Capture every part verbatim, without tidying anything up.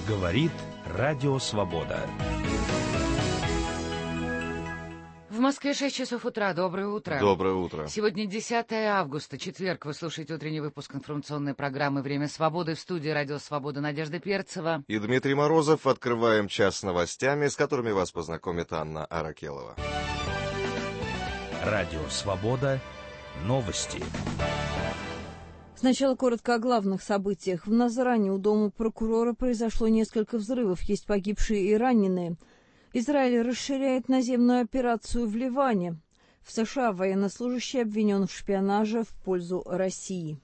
Говорит Радио Свобода. В Москве шесть часов утра. Доброе утро. Доброе утро. Сегодня десятое августа, четверг. Вы слушаете утренний выпуск информационной программы «Время свободы». В студии «Радио Свобода» Надежда Перцева и Дмитрий Морозов. Открываем час с новостями, с которыми вас познакомит Анна Аракелова. Радио Свобода. Новости. Сначала коротко о главных событиях. В Назране у дома прокурора произошло несколько взрывов. Есть погибшие и раненые. Израиль расширяет наземную операцию в Ливане. В США военнослужащий обвинен в шпионаже в пользу России.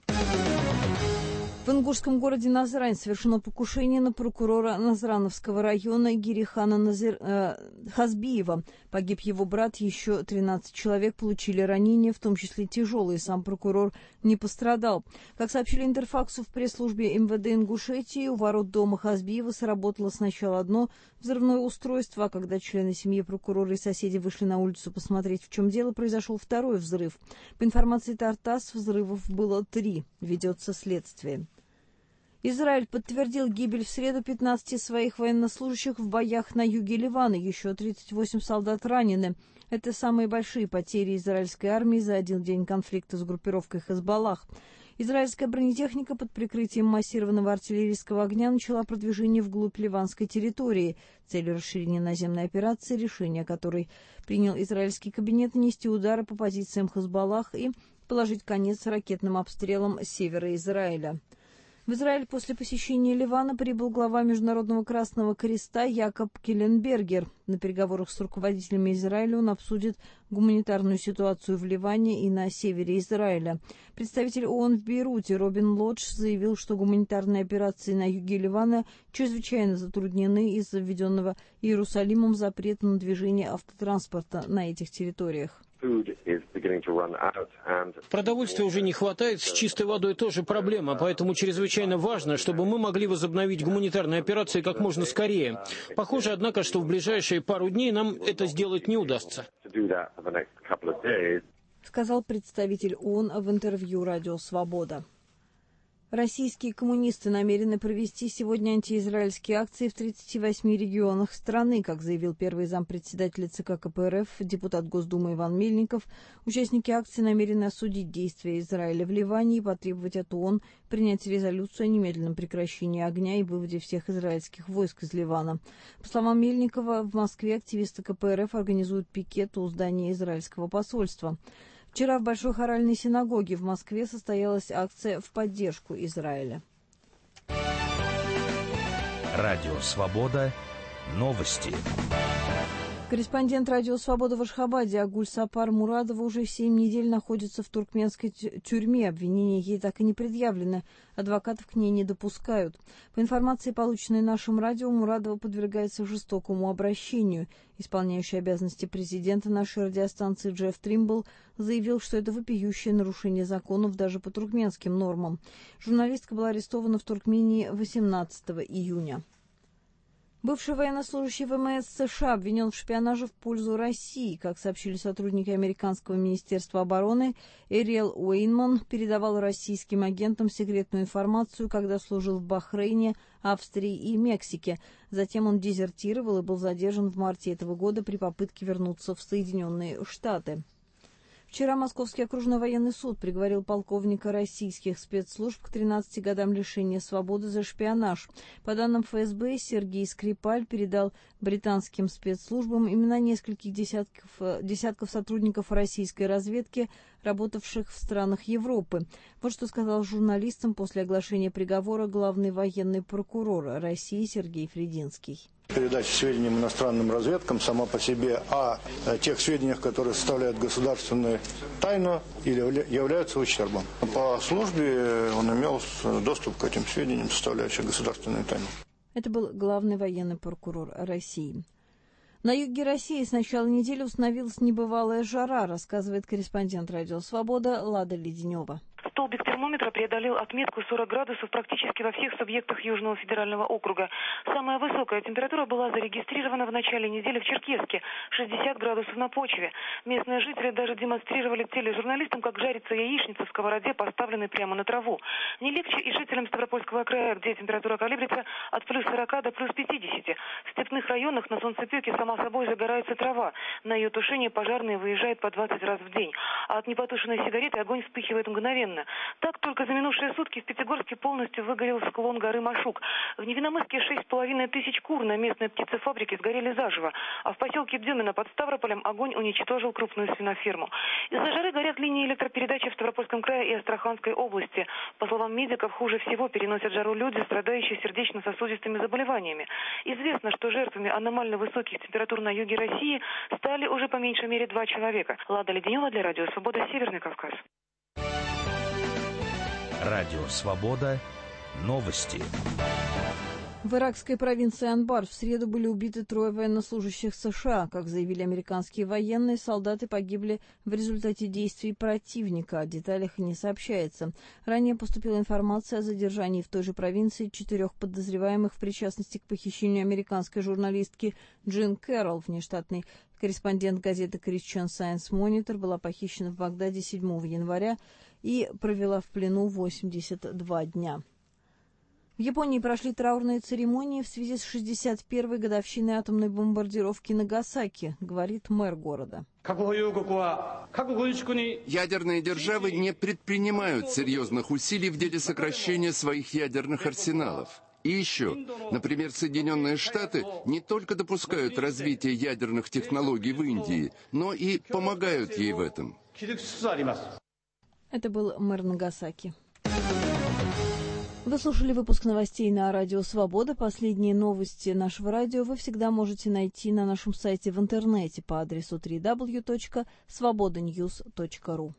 В ингушском городе Назрань совершено покушение на прокурора Назрановского района Гирихана Назир... э, Хазбиева. Погиб его брат, еще тринадцать человек получили ранения, в том числе тяжелые. Сам прокурор не пострадал. Как сообщили Интерфаксу в пресс-службе эм вэ дэ Ингушетии, у ворот дома Хазбиева сработало сначала одно взрывное устройство, а когда члены семьи прокурора и соседи вышли на улицу посмотреть, в чем дело, произошел второй взрыв. По информации Тартас, взрывов было три. Ведется следствие. Израиль подтвердил гибель в среду пятнадцати своих военнослужащих в боях на юге Ливана. Еще тридцать восемь солдат ранены. Это самые большие потери израильской армии за один день конфликта с группировкой Хезболлах. Израильская бронетехника под прикрытием массированного артиллерийского огня начала продвижение вглубь ливанской территории. Целью расширения наземной операции, решение которой принял израильский кабинет, нанести удары по позициям Хезболлах и положить конец ракетным обстрелам севера Израиля. В Израиль после посещения Ливана прибыл глава Международного Красного Креста Якоб Келленбергер. На переговорах с руководителями Израиля он обсудит гуманитарную ситуацию в Ливане и на севере Израиля. Представитель ООН в Бейруте Робин Лодж заявил, что гуманитарные операции на юге Ливана чрезвычайно затруднены из-за введенного Иерусалимом запрета на движение автотранспорта на этих территориях. Продовольствия уже не хватает, с чистой водой тоже проблема, поэтому чрезвычайно важно, чтобы мы могли возобновить гуманитарные операции как можно скорее. Похоже, однако, что в ближайшие пару дней нам это сделать не удастся. Сказал представитель ООН в интервью «Радио Свобода». Российские коммунисты намерены провести сегодня антиизраильские акции в тридцати восьми регионах страны, как заявил первый зампредседателя ЦК ка пэ эр эф, депутат Госдумы Иван Мельников. Участники акции намерены осудить действия Израиля в Ливане и потребовать от ООН принять резолюцию о немедленном прекращении огня и выводе всех израильских войск из Ливана. По словам Мельникова, в Москве активисты ка пэ эр эф организуют пикет у здания израильского посольства. Вчера в Большой хоральной синагоге в Москве состоялась акция в поддержку Израиля. Радио Свобода. Новости. Корреспондент «Радио Свобода» в Ашхабаде Агуль Сапар Мурадова уже семь недель находится в туркменской тюрьме. Обвинения ей так и не предъявлены. Адвокатов к ней не допускают. По информации, полученной нашим радио, Мурадова подвергается жестокому обращению. Исполняющий обязанности президента нашей радиостанции Джефф Тримбл заявил, что это вопиющее нарушение законов даже по туркменским нормам. Журналистка была арестована в Туркмении восемнадцатого июня. Бывший военнослужащий вэ эм эс США обвинен в шпионаже в пользу России. Как сообщили сотрудники американского министерства обороны, Эриэл Уэйнман передавал российским агентам секретную информацию, когда служил в Бахрейне, Австрии и Мексике. Затем он дезертировал и был задержан в марте этого года при попытке вернуться в Соединенные Штаты. Вчера Московский окружной военный суд приговорил полковника российских спецслужб к тринадцати годам лишения свободы за шпионаж. По данным эф эс бэ, Сергей Скрипаль передал британским спецслужбам имена нескольких десятков, десятков сотрудников российской разведки, работавших в странах Европы. Вот что сказал журналистам после оглашения приговора главный военный прокурор России Сергей Фрединский. Передача сведений иностранным разведкам сама по себе о тех сведениях, которые составляют государственную тайну или являются ущербом. По службе он имел доступ к этим сведениям, составляющим государственную тайну. Это был главный военный прокурор России. На юге России с начала недели установилась небывалая жара, рассказывает корреспондент «Радио Свобода» Лада Леденева. Столбик термометра преодолел отметку сорок градусов практически во всех субъектах Южного федерального округа. Самая высокая температура была зарегистрирована в начале недели в Черкесске – шестьдесят градусов на почве. Местные жители даже демонстрировали тележурналистам, как жарится яичница в сковороде, поставленной прямо на траву. Не легче и жителям Ставропольского края, где температура колеблется от плюс сорока до плюс пятидесяти. В степных районах на солнцепеке сама собой загорается трава. На ее тушение пожарные выезжают по двадцать раз в день. А от непотушенной сигареты огонь вспыхивает мгновенно. Так только за минувшие сутки в Пятигорске полностью выгорел склон горы Машук. В Невиномысске шесть с половиной тысяч кур на местной птицефабрике сгорели заживо. А в поселке Дюмино под Ставрополем огонь уничтожил крупную свиноферму. Из-за жары горят линии электропередачи в Ставропольском крае и Астраханской области. По словам медиков, хуже всего переносят жару люди, страдающие сердечно-сосудистыми заболеваниями. Известно, что жертвами аномально высоких температур на юге России стали уже по меньшей мере два человека. Лада Леденева для Радио Свобода, Северный Кавказ. Радио Свобода. Новости. В иракской провинции Анбар в среду были убиты трое военнослужащих США. Как заявили американские военные, солдаты погибли в результате действий противника. О деталях не сообщается. Ранее поступила информация о задержании в той же провинции четырех подозреваемых в причастности к похищению американской журналистки Джин Кэрролл. Внештатный корреспондент газеты Christian Science Monitor была похищена в Багдаде седьмого января и провела в плену восемьдесят два дня. В Японии прошли траурные церемонии в связи с шестьдесят первой годовщиной атомной бомбардировки Нагасаки, говорит мэр города. Ядерные державы не предпринимают серьезных усилий в деле сокращения своих ядерных арсеналов. И еще, например, Соединенные Штаты не только допускают развитие ядерных технологий в Индии, но и помогают ей в этом. Это был мэр Нагасаки. Вы слушали выпуск новостей на Радио Свобода. Последние новости нашего радио вы всегда можете найти на нашем сайте в интернете по адресу дабл ю дабл ю дабл ю точка свобода ньюс точка ру.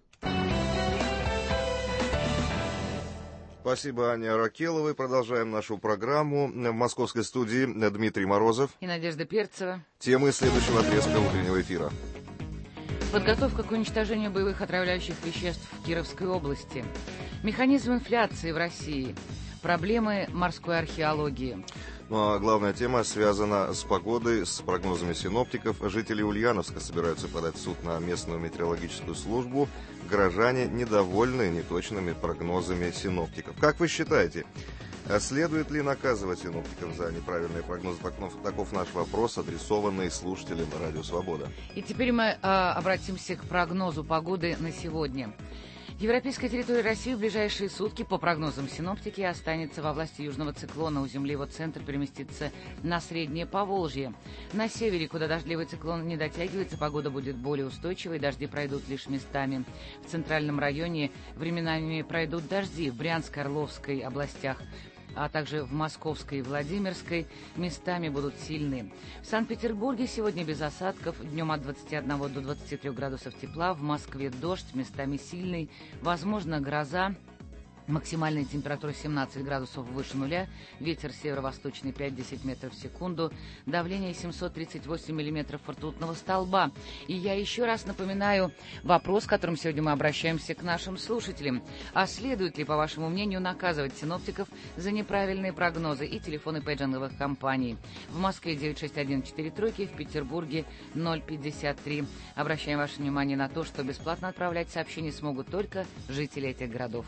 Спасибо, Ане Аракеловой. Продолжаем нашу программу. В московской студии Дмитрий Морозов и Надежда Перцева. Темы следующего отрезка утреннего эфира. Подготовка к уничтожению боевых отравляющих веществ в Кировской области. Механизм инфляции в России. Проблемы морской археологии. Ну а главная тема связана с погодой, с прогнозами синоптиков. Жители Ульяновска собираются подать в суд на местную метеорологическую службу. Горожане недовольны неточными прогнозами синоптиков. Как вы считаете, следует ли наказывать синоптиков за неправильные прогнозы? Таков наш вопрос, адресованный слушателям Радио Свобода. И теперь мы а, обратимся к прогнозу погоды на сегодня. Европейская территория России в ближайшие сутки, по прогнозам синоптики, останется во власти южного циклона. У земли его центр переместится на Среднее Поволжье. На севере, куда дождливый циклон не дотягивается, погода будет более устойчивой, дожди пройдут лишь местами. В центральном районе временами пройдут дожди в Брянской, Орловской областях, а также в Московской и Владимирской местами будут сильные. В Санкт-Петербурге сегодня без осадков, днем от двадцати одного до двадцати трёх градусов тепла, в Москве дождь, местами сильный, возможно гроза. Максимальная температура семнадцать градусов выше нуля, ветер северо-восточный пять-десять метров в секунду, давление семьсот тридцать восемь миллиметров ртутного столба. И я еще раз напоминаю вопрос, которым сегодня мы обращаемся к нашим слушателям. А следует ли, по вашему мнению, наказывать синоптиков за неправильные прогнозы? И телефоны пейджинговых компаний. В Москве девять шесть один четыре тройки, в Петербурге ноль пятьдесят три. Обращаем ваше внимание на то, что бесплатно отправлять сообщения смогут только жители этих городов.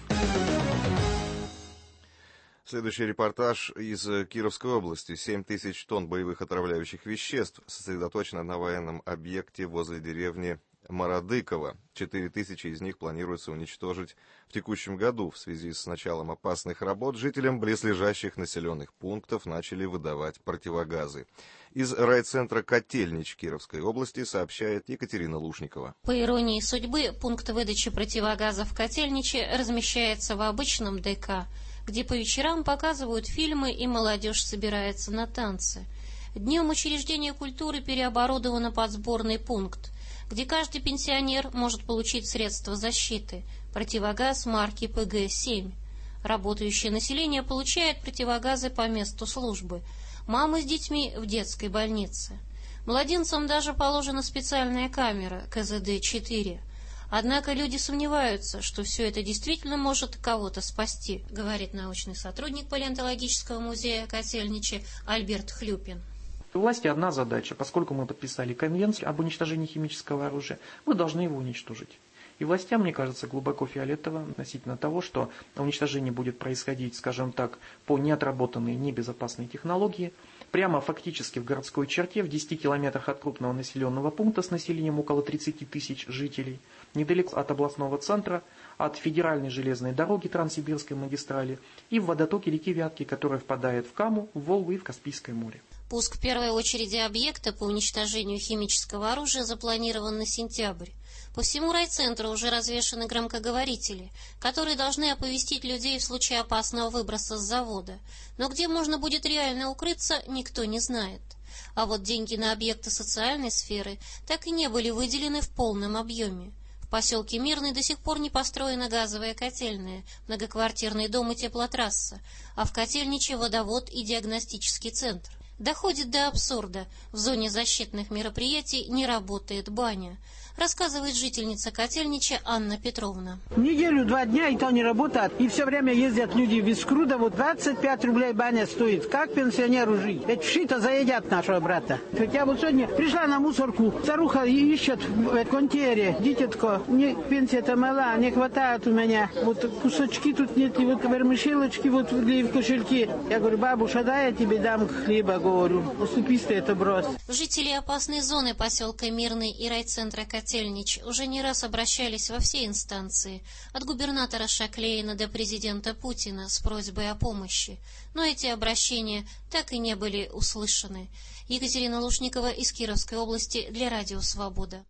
Следующий репортаж из Кировской области. семь тысяч тонн боевых отравляющих веществ сосредоточено на военном объекте возле деревни Мародыково. четыре тысячи из них планируется уничтожить в текущем году. В связи с началом опасных работ жителям близлежащих населенных пунктов начали выдавать противогазы. Из райцентра Котельнич Кировской области сообщает Екатерина Лушникова. По иронии судьбы, пункт выдачи противогазов в Котельниче размещается в обычном ДК, где по вечерам показывают фильмы и молодежь собирается на танцы. Днем учреждение культуры переоборудовано под сборный пункт, где каждый пенсионер может получить средства защиты, противогаз марки Пэ Гэ семь. Работающее население получает противогазы по месту службы, мамы с детьми в детской больнице. Младенцам даже положена специальная камера Ка Зэ Дэ четыре. Однако люди сомневаются, что все это действительно может кого-то спасти, говорит научный сотрудник палеонтологического музея Котельничи Альберт Хлюпин. У власти одна задача. Поскольку мы подписали конвенцию об уничтожении химического оружия, мы должны его уничтожить. И властям, мне кажется, глубоко фиолетово относительно того, что уничтожение будет происходить, скажем так, по неотработанной, небезопасной технологии, прямо фактически в городской черте, в десяти километрах от крупного населенного пункта с населением около тридцати тысяч жителей, недалеко от областного центра, от федеральной железной дороги Транссибирской магистрали и в водотоке реки Вятки, которая впадает в Каму, в Волгу и в Каспийское море. Пуск первой очереди объекта по уничтожению химического оружия запланирован на сентябрь. По всему райцентру уже развешаны громкоговорители, которые должны оповестить людей в случае опасного выброса с завода. Но где можно будет реально укрыться, никто не знает. А вот деньги на объекты социальной сферы так и не были выделены в полном объеме. В поселке Мирный до сих пор не построена газовая котельная, многоквартирный дом и теплотрасса, а в Котельниче водовод и диагностический центр. Доходит до абсурда. В зоне защитных мероприятий не работает баня. Рассказывает жительница Котельнича Анна Петровна. Неделю, два дня и то не работает. И все время ездят люди в Искрудово. Вот двадцать пять рублей баня стоит. Как пенсионеру жить? Ведь вшито заедят нашего брата. Так я вот сегодня пришла на мусорку. Старуха ищет в контейнере. Дитятко, мне пенсия-то мала, не хватает у меня. Вот кусочки тут нет, и вот вермишелочки вот в кошельке. Я говорю, бабуша, дай я тебе дам хлеба, говорю. Уступись ты это брось. Жители опасной зоны поселка Мирный и райцентра Котельнича Котельнич уже не раз обращались во все инстанции, от губернатора Шаклеина до президента Путина с просьбой о помощи, но эти обращения так и не были услышаны. Екатерина Лушникова из Кировской области для Радио Свобода.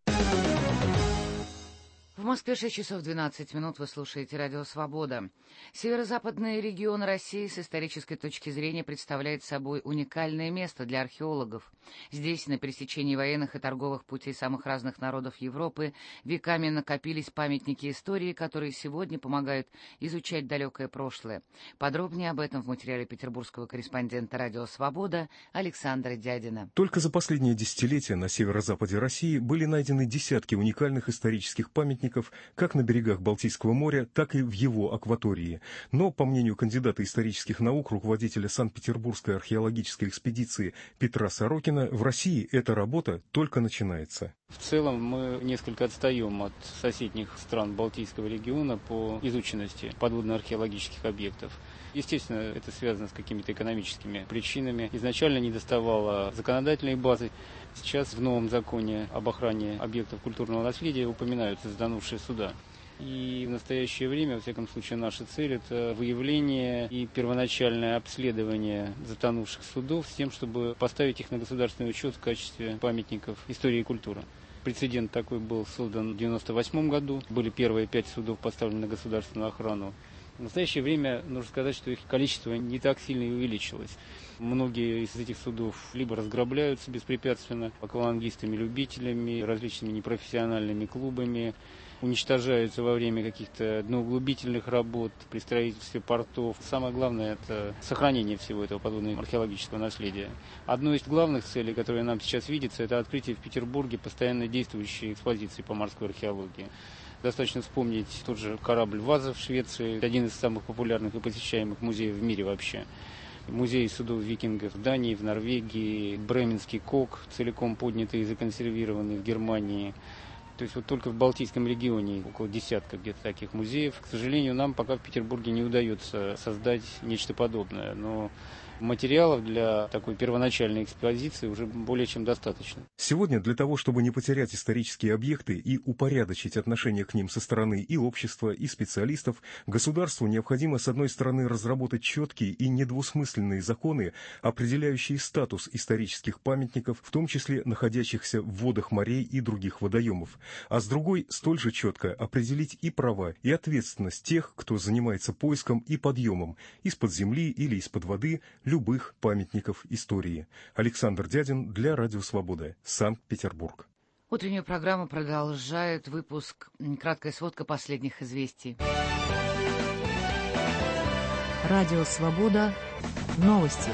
В Москве шесть часов двенадцать минут, вы слушаете Радио Свобода. Северо-западный регион России с исторической точки зрения представляет собой уникальное место для археологов. Здесь, на пересечении военных и торговых путей самых разных народов Европы, веками накопились памятники истории, которые сегодня помогают изучать далекое прошлое. Подробнее об этом в материале петербургского корреспондента Радио Свобода Александра Дядина. Только за последние десятилетия на северо-западе России были найдены десятки уникальных исторических памятников как на берегах Балтийского моря, так и в его акватории. Но, по мнению кандидата исторических наук, руководителя Санкт-Петербургской археологической экспедиции Петра Сорокина, в России эта работа только начинается. В целом мы несколько отстаем от соседних стран Балтийского региона по изученности подводно-археологических объектов. Естественно, это связано с какими-то экономическими причинами. Изначально не доставало законодательной базы. Сейчас в новом законе об охране объектов культурного наследия упоминаются затонувшие суда. И в настоящее время, во всяком случае, наша цель – это выявление и первоначальное обследование затонувших судов с тем, чтобы поставить их на государственный учет в качестве памятников истории и культуры. Прецедент такой был создан в девяносто восьмом году. Были первые пять судов поставлены на государственную охрану. В настоящее время нужно сказать, что их количество не так сильно и увеличилось. Многие из этих судов либо разграбляются беспрепятственно аквалангистами-любителями, различными непрофессиональными клубами, уничтожаются во время каких-то дноуглубительных работ, при строительстве портов. Самое главное – это сохранение всего этого подводного археологического наследия. Одной из главных целей, которая нам сейчас видится, это открытие в Петербурге постоянно действующей экспозиции по морской археологии. Достаточно вспомнить тот же корабль «Ваза» в Швеции, один из самых популярных и посещаемых музеев в мире вообще. Музей судов викингов в Дании, в Норвегии, Бременский кок, целиком поднятый и законсервированный в Германии. То есть вот только в Балтийском регионе около десятка где-то таких музеев. К сожалению, нам пока в Петербурге не удается создать нечто подобное. Но материалов для такой первоначальной экспозиции уже более чем достаточно. Сегодня для того, чтобы не потерять исторические объекты и упорядочить отношение к ним со стороны и общества, и специалистов, государству необходимо, с одной стороны, разработать четкие и недвусмысленные законы, определяющие статус исторических памятников, в том числе находящихся в водах морей и других водоемов, а с другой, столь же четко определить и права, и ответственность тех, кто занимается поиском и подъемом из-под земли или из-под воды любых памятников истории. Александр Дядин для Радио Свобода, Санкт-Петербург. Утреннюю программу продолжает выпуск «Краткая сводка последних известий». Радио Свобода. Новости.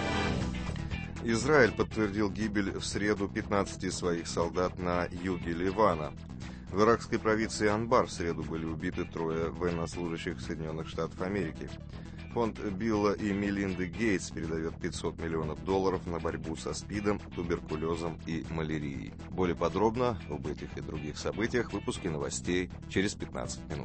Израиль подтвердил гибель в среду пятнадцати своих солдат на юге Ливана. В иракской провинции Анбар в среду были убиты трое военнослужащих Соединенных Штатов Америки. Фонд Билла и Мелинды Гейтс передает пятьсот миллионов долларов на борьбу со СПИДом, туберкулезом и малярией. Более подробно об этих и других событиях в выпуске новостей через пятнадцать минут.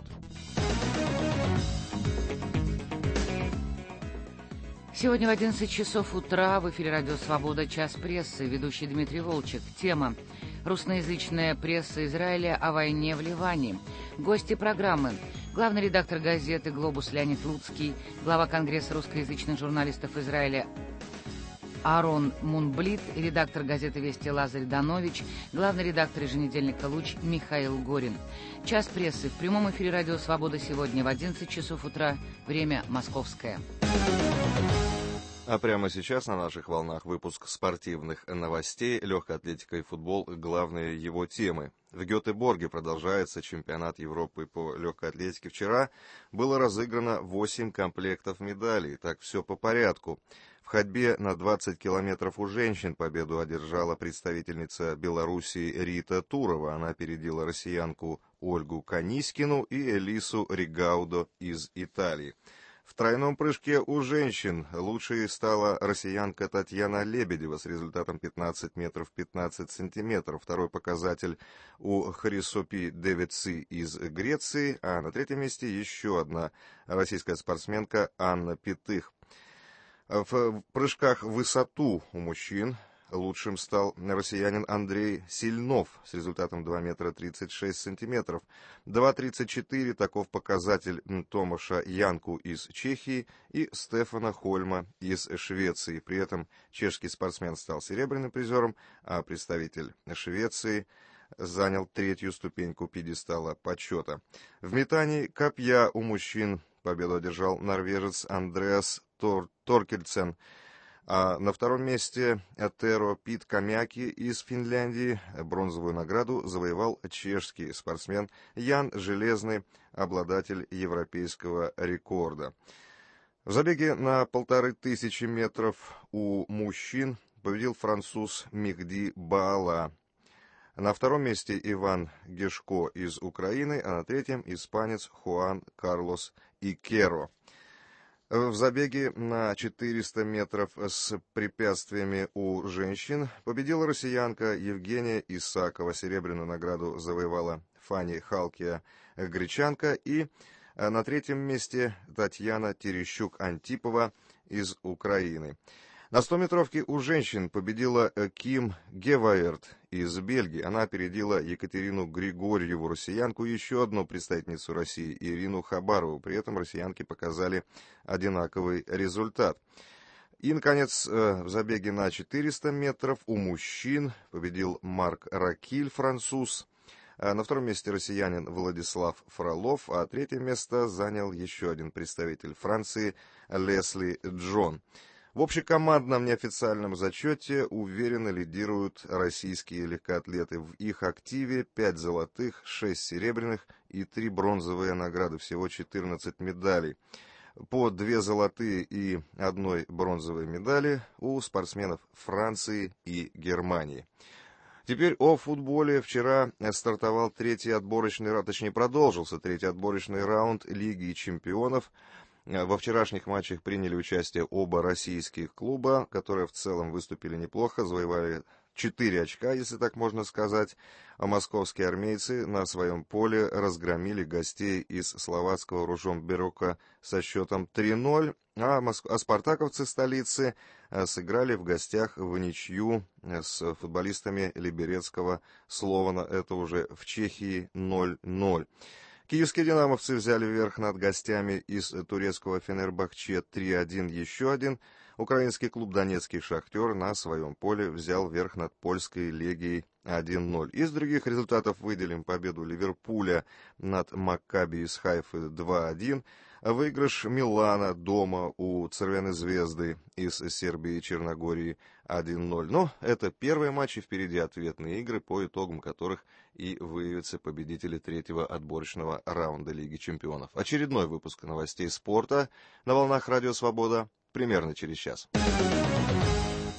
Сегодня в одиннадцать часов утра в эфире «Радио Свобода. Час прессы». Ведущий Дмитрий Волчек. Тема: русскоязычная пресса Израиля о войне в Ливане. Гости программы: главный редактор газеты «Глобус» Леонид Луцкий, глава Конгресса русскоязычных журналистов Израиля Аарон Мунблит, редактор газеты «Вести» Лазарь Данович, главный редактор еженедельника «Луч» Михаил Горин. Час прессы в прямом эфире «Радио Свобода» сегодня в одиннадцать часов утра, время московское. А прямо сейчас на наших волнах выпуск спортивных новостей, легкая атлетика и футбол – главные его темы. В Гетеборге продолжается чемпионат Европы по легкой атлетике. Вчера было разыграно восемь комплектов медалей. Так, все по порядку. В ходьбе на двадцать километров у женщин победу одержала представительница Белоруссии Рита Турова. Она опередила россиянку Ольгу Канискину и Элису Ригаудо из Италии. В тройном прыжке у женщин лучшей стала россиянка Татьяна Лебедева с результатом пятнадцать метров пятнадцать сантиметров. Второй показатель у Хрисопи Девици из Греции, а на третьем месте еще одна российская спортсменка Анна Пятых. В прыжках в высоту у мужчин лучшим стал россиянин Андрей Сильнов с результатом два метра тридцать шесть сантиметров. два тридцать четыре таков показатель Томаша Янку из Чехии и Стефана Хольма из Швеции. При этом чешский спортсмен стал серебряным призером, а представитель Швеции занял третью ступеньку пьедестала почета. В метании копья у мужчин победу одержал норвежец Андреас Тор- Торкельсен. А на втором месте Теро Питкамяки из Финляндии. Бронзовую награду завоевал чешский спортсмен Ян Железный, обладатель европейского рекорда. В забеге на полторы тысячи метров у мужчин победил француз Мехди Баала. На втором месте Иван Гешко из Украины, а на третьем испанец Хуан Карлос Икеро. В забеге на четыреста метров с препятствиями у женщин победила россиянка Евгения Исакова. Серебряную награду завоевала Фани Халкия, гречанка. И на третьем месте Татьяна Терещук-Антипова из Украины. На стометровке у женщин победила Ким Геваерт из Бельгии. Она опередила Екатерину Григорьеву, россиянку, и еще одну представительницу России, Ирину Хабарову. При этом россиянки показали одинаковый результат. И, наконец, в забеге на четыреста метров у мужчин победил Марк Ракиль, француз. На втором месте россиянин Владислав Фролов, а третье место занял еще один представитель Франции Лесли Джон. В общекомандном неофициальном зачете уверенно лидируют российские легкоатлеты. В их активе пять золотых, шесть серебряных и три бронзовые награды. Всего четырнадцать медалей. По две золотые и одной бронзовой медали у спортсменов Франции и Германии. Теперь о футболе. Вчера стартовал третий отборочный раунд, точнее продолжился третий отборочный раунд Лиги чемпионов. Во вчерашних матчах приняли участие оба российских клуба, которые в целом выступили неплохо, завоевали четыре очка, если так можно сказать. А московские армейцы на своем поле разгромили гостей из словацкого Ружомберука со счетом три ноль, а, моск... а спартаковцы столицы сыграли в гостях в ничью с футболистами Либерецкого Слована, это уже в Чехии, ноль ноль. Киевские динамовцы взяли верх над гостями из турецкого Фенербахче три один, еще один. Украинский клуб Донецкий Шахтер на своем поле взял верх над польской Легией один ноль. Из других результатов выделим победу Ливерпуля над Маккаби из Хайфы два один, выигрыш Милана дома у Цервены Звезды из Сербии и Черногории один ноль. Но это первые матчи, впереди ответные игры, по итогам которых и выявятся победители третьего отборочного раунда Лиги чемпионов. Очередной выпуск новостей спорта на волнах Радио Свобода примерно через час. В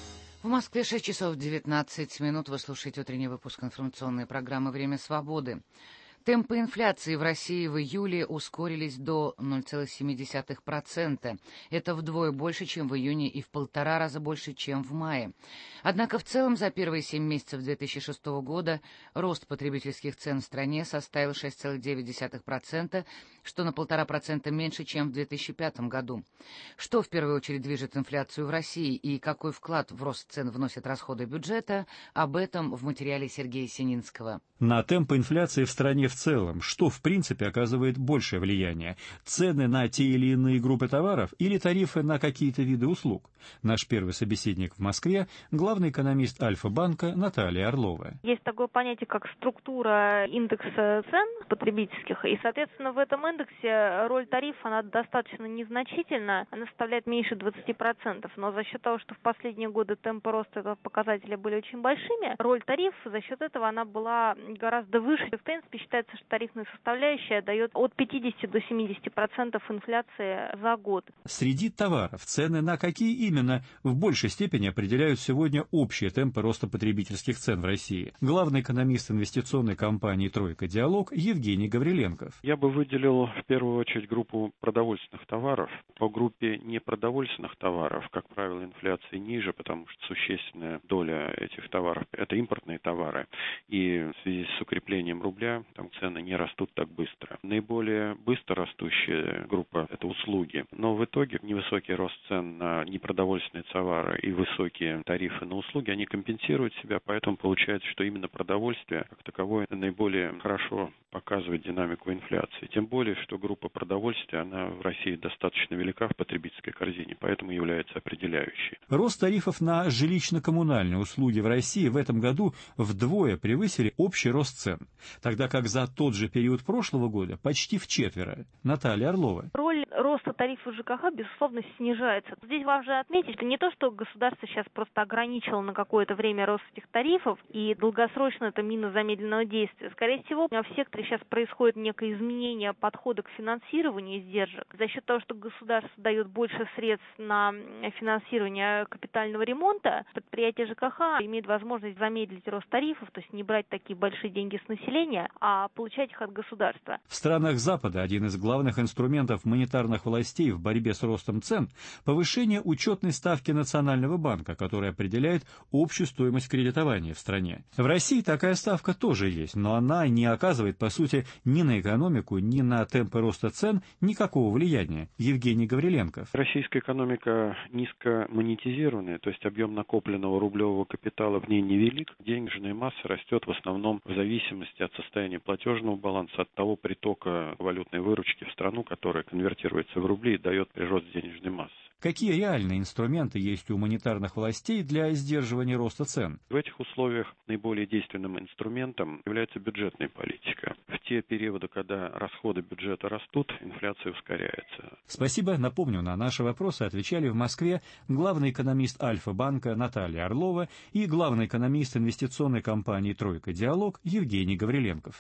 В Москве шесть часов девятнадцать минут. Вы слушаете утренний выпуск информационной программы «Время свободы». Темпы инфляции в России в июле ускорились до ноль целых семь десятых процента. Это вдвое больше, чем в июне, и в полтора раза больше, чем в мае. Однако в целом за первые семь месяцев две тысячи шестого года рост потребительских цен в стране составил шесть целых девять десятых процента, что на полтора процента меньше, чем в две тысячи пятом году. Что в первую очередь движет инфляцию в России и какой вклад в рост цен вносят расходы бюджета, об этом в материале Сергея Сининского. На темпы инфляции в стране в целом, что в принципе оказывает большее влияние? Цены на те или иные группы товаров или тарифы на какие-то виды услуг? Наш первый собеседник в Москве – главный экономист Альфа-банка Наталья Орлова. Есть такое понятие, как структура индекса цен потребительских, и, соответственно, в этом индексе роль тарифа, она достаточно незначительна, она составляет меньше двадцати процентов, но за счет того, что в последние годы темпы роста этого показателя были очень большими, роль тарифа за счет этого она была гораздо выше. В принципе, считается, что тарифная составляющая дает от пятидесяти до семидесяти процентов инфляции за год. Среди товаров цены на какие именно в большей степени определяют сегодня общие темпы роста потребительских цен в России? Главный экономист инвестиционной компании «Тройка Диалог» Евгений Гавриленков. Я бы выделил в первую очередь группу продовольственных товаров. По группе непродовольственных товаров, как правило, инфляция ниже, потому что существенная доля этих товаров – это импортные товары. И в связи с укреплением рубля там цены не растут так быстро. Наиболее быстро растущая группа – это услуги. Но в итоге невысокий рост цен на непродовольственные товары и высокие тарифы на услуги, они компенсируют себя, поэтому получается, что именно продовольствие как таковое наиболее хорошо показывает динамику инфляции. Тем более, что группа продовольствия, она в России достаточно велика в потребительской корзине, поэтому является определяющей. Рост тарифов на жилищно-коммунальные услуги в России в этом году вдвое превысили общий рост цен, тогда как за тот же период прошлого года почти вчетверо. Наталья Орлова. Роль роста тарифов ЖКХ, безусловно, снижается. Здесь важно отметить, что не то, что государство сейчас просто ограничило на какое-то время рост этих тарифов, и долгосрочно это мина замедленного действия. Скорее всего, в секторе сейчас происходит некое изменение подхода к финансированию издержек. За счет того, что государство дает больше средств на финансирование капитального ремонта, предприятие ЖКХ имеет возможность замедлить рост тарифов, то есть не брать такие большие деньги с населения, а получать их от государства. В странах Запада один из главных инструментов монетарных властей в борьбе с ростом цен – повышение учетной ставки Национального банка, которая определяет общую стоимость кредитования в стране. В России такая ставка тоже есть, но она не оказывает, по сути, ни на экономику, ни на темпы роста цен никакого влияния. Евгений Гавриленков. Российская экономика низко монетизированная, то есть объем накопленного рублевого капитала в ней невелик. Денежная масса растет в основном в зависимости от состояния платежного баланса, от того притока валютной выручки в страну, которая конвертируется в рубли и дает прирост денежной массы. Какие реальные инструменты есть у монетарных властей для сдерживания роста цен? В этих условиях наиболее действенным инструментом является бюджетная политика. В те периоды, когда расходы бюджета растут, инфляция ускоряется. Спасибо. Напомню, на наши вопросы отвечали в Москве главный экономист Альфа-банка Наталья Орлова и главный экономист инвестиционной компании «Тройка Диалог» Евгений Гавриленков.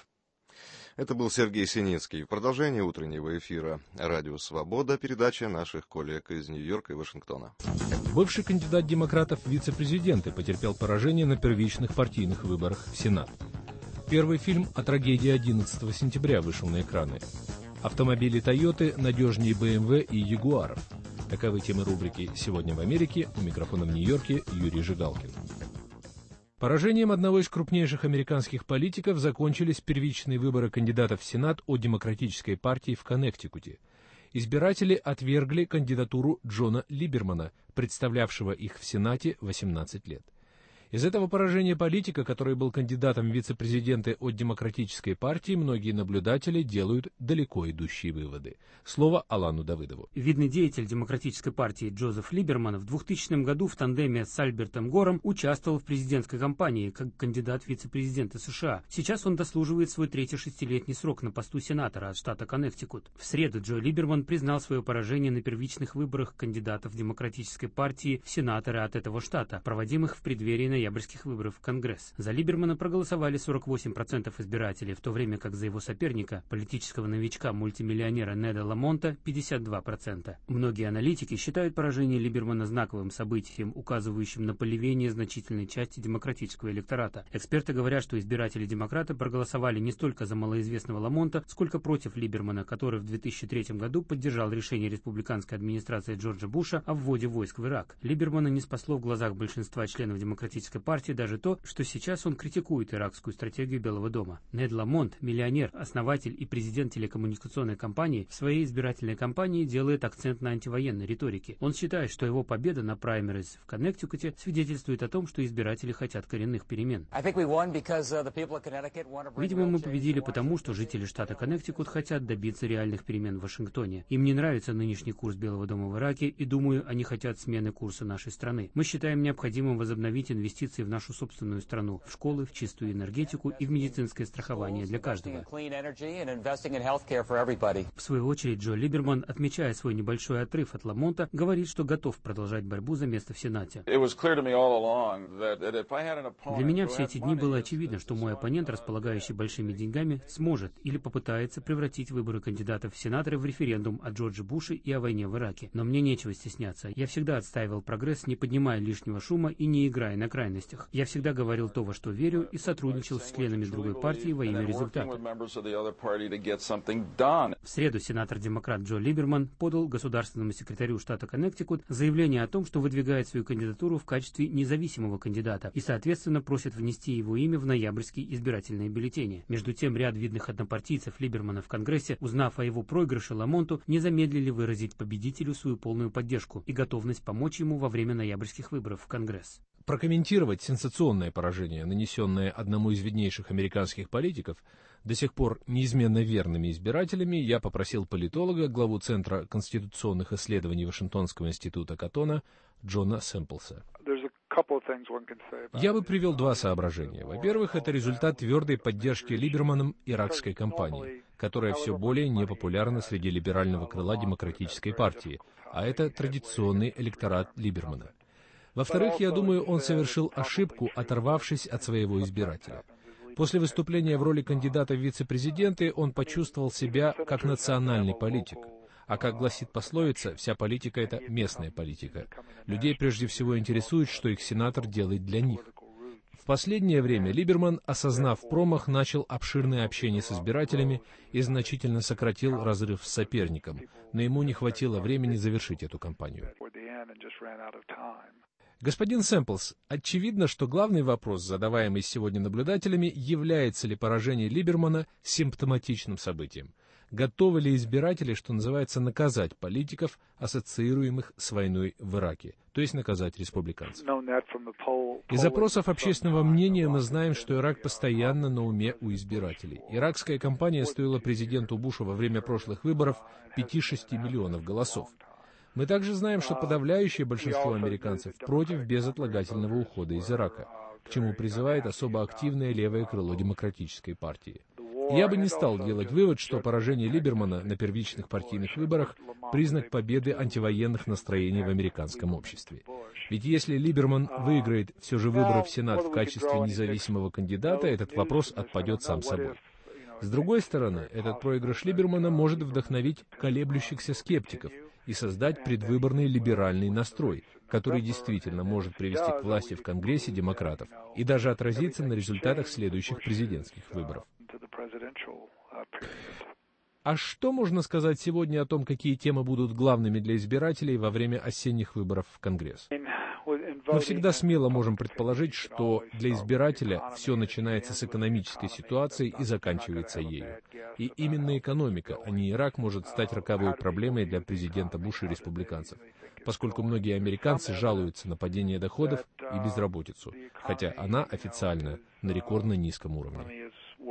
Это был Сергей Синицкий. В продолжении утреннего эфира «Радио Свобода» передача наших коллег из Нью-Йорка и Вашингтона. Бывший кандидат демократов в вице-президенты потерпел поражение на первичных партийных выборах в Сенат. Первый фильм о трагедии одиннадцатого сентября вышел на экраны. Автомобили Тойоты надежнее бэ эм вэ и Ягуаров. Таковы темы рубрики «Сегодня в Америке». У микрофона в Нью-Йорке Юрий Жигалкин. Поражением одного из крупнейших американских политиков закончились первичные выборы кандидатов в Сенат от Демократической партии в Коннектикуте. Избиратели отвергли кандидатуру Джона Либермана, представлявшего их в Сенате восемнадцать лет. Из этого поражения политика, который был кандидатом в вице-президенты от Демократической партии, многие наблюдатели делают далеко идущие выводы. Слово Алану Давыдову. Видный деятель Демократической партии Джозеф Либерман в двухтысячном году в тандеме с Альбертом Гором участвовал в президентской кампании как кандидат в вице-президенты США. Сейчас он дослуживает свой третий шестилетний срок на посту сенатора от штата Коннектикут. В среду Джо Либерман признал свое поражение на первичных выборах кандидатов Демократической партии в сенаторы от этого штата, проводимых в преддверии ноябрьских выборов в Конгресс. За Либермана проголосовали сорок восемь процентов избирателей, в то время как за его соперника, политического новичка-мультимиллионера Неда Ламонта, пятьдесят два процента. Многие аналитики считают поражение Либермана знаковым событием, указывающим на поливение значительной части демократического электората. Эксперты говорят, что избиратели демократа проголосовали не столько за малоизвестного Ламонта, сколько против Либермана, который в две тысячи третьем году поддержал решение республиканской администрации Джорджа Буша о вводе войск в Ирак. Либермана не спасло в глазах большинства членов Демократической партии даже то, что сейчас он критикует иракскую стратегию Белого дома. Нед Ламонт, миллионер, основатель и президент телекоммуникационной компании, в своей избирательной кампании делает акцент на антивоенной риторике. Он считает, что его победа на праймериз в Коннектикуте свидетельствует о том, что избиратели хотят коренных перемен. Видимо, мы победили потому, что жители штата Коннектикут хотят добиться реальных перемен в Вашингтоне. Им не нравится нынешний курс Белого дома в Ираке, и, думаю, они хотят смены курса нашей страны. Мы считаем необходимым возобновить инвестиции в нашу собственную страну, в школы, в чистую энергетику и в медицинское страхование для каждого. В свою очередь, Джо Либерман, отмечая свой небольшой отрыв от Ламонта, говорит, что готов продолжать борьбу за место в Сенате. Для меня все эти дни было очевидно, что мой оппонент, располагающий большими деньгами, сможет или попытается превратить выборы кандидатов в сенаторы в референдум о Джордже Буше и о войне в Ираке. Но мне нечего стесняться. Я всегда отстаивал прогресс, не поднимая лишнего шума и не играя на крайностях. Я всегда говорил то, во что верю, и сотрудничал с членами другой партии во имя результата. В среду сенатор-демократ Джо Либерман подал государственному секретарю штата Коннектикут заявление о том, что выдвигает свою кандидатуру в качестве независимого кандидата и, соответственно, просит внести его имя в ноябрьские избирательные бюллетени. Между тем, ряд видных однопартийцев Либермана в Конгрессе, узнав о его проигрыше Ламонту, не замедлили выразить победителю свою полную поддержку и готовность помочь ему во время ноябрьских выборов в Конгресс. Прокомментировать сенсационное поражение, нанесенное одному из виднейших американских политиков, до сих пор неизменно верными избирателями, я попросил политолога, главу Центра конституционных исследований Вашингтонского института Каттона Джона Сэмплса. Я бы привел два соображения. Во-первых, это результат твердой поддержки Либерманом иракской кампании, которая все более непопулярна среди либерального крыла Демократической партии, а это традиционный электорат Либермана. Во-вторых, я думаю, он совершил ошибку, оторвавшись от своего избирателя. После выступления в роли кандидата в вице-президенты он почувствовал себя как национальный политик. А как гласит пословица, вся политика — это местная политика. Людей прежде всего интересует, что их сенатор делает для них. В последнее время Либерман, осознав промах, начал обширное общение с избирателями и значительно сократил разрыв с соперником, но ему не хватило времени завершить эту кампанию. Господин Сэмплс, очевидно, что главный вопрос, задаваемый сегодня наблюдателями, является ли поражение Либермана симптоматичным событием. Готовы ли избиратели, что называется, наказать политиков, ассоциируемых с войной в Ираке, то есть наказать республиканцев? Из опросов общественного мнения мы знаем, что Ирак постоянно на уме у избирателей. Иракская кампания стоила президенту Бушу во время прошлых выборов пяти-шести миллионов голосов. Мы также знаем, что подавляющее большинство американцев против безотлагательного ухода из Ирака, к чему призывает особо активное левое крыло Демократической партии. Я бы не стал делать вывод, что поражение Либермана на первичных партийных выборах – признак победы антивоенных настроений в американском обществе. Ведь если Либерман выиграет все же выборы в Сенат в качестве независимого кандидата, этот вопрос отпадет сам собой. С другой стороны, этот проигрыш Либермана может вдохновить колеблющихся скептиков и создать предвыборный либеральный настрой, который действительно может привести к власти в Конгрессе демократов и даже отразиться на результатах следующих президентских выборов. А что можно сказать сегодня о том, какие темы будут главными для избирателей во время осенних выборов в Конгресс? Мы всегда смело можем предположить, что для избирателя все начинается с экономической ситуации и заканчивается ею. И именно экономика, а не Ирак, может стать роковой проблемой для президента Буша и республиканцев, поскольку многие американцы жалуются на падение доходов и безработицу, хотя она официально на рекордно низком уровне.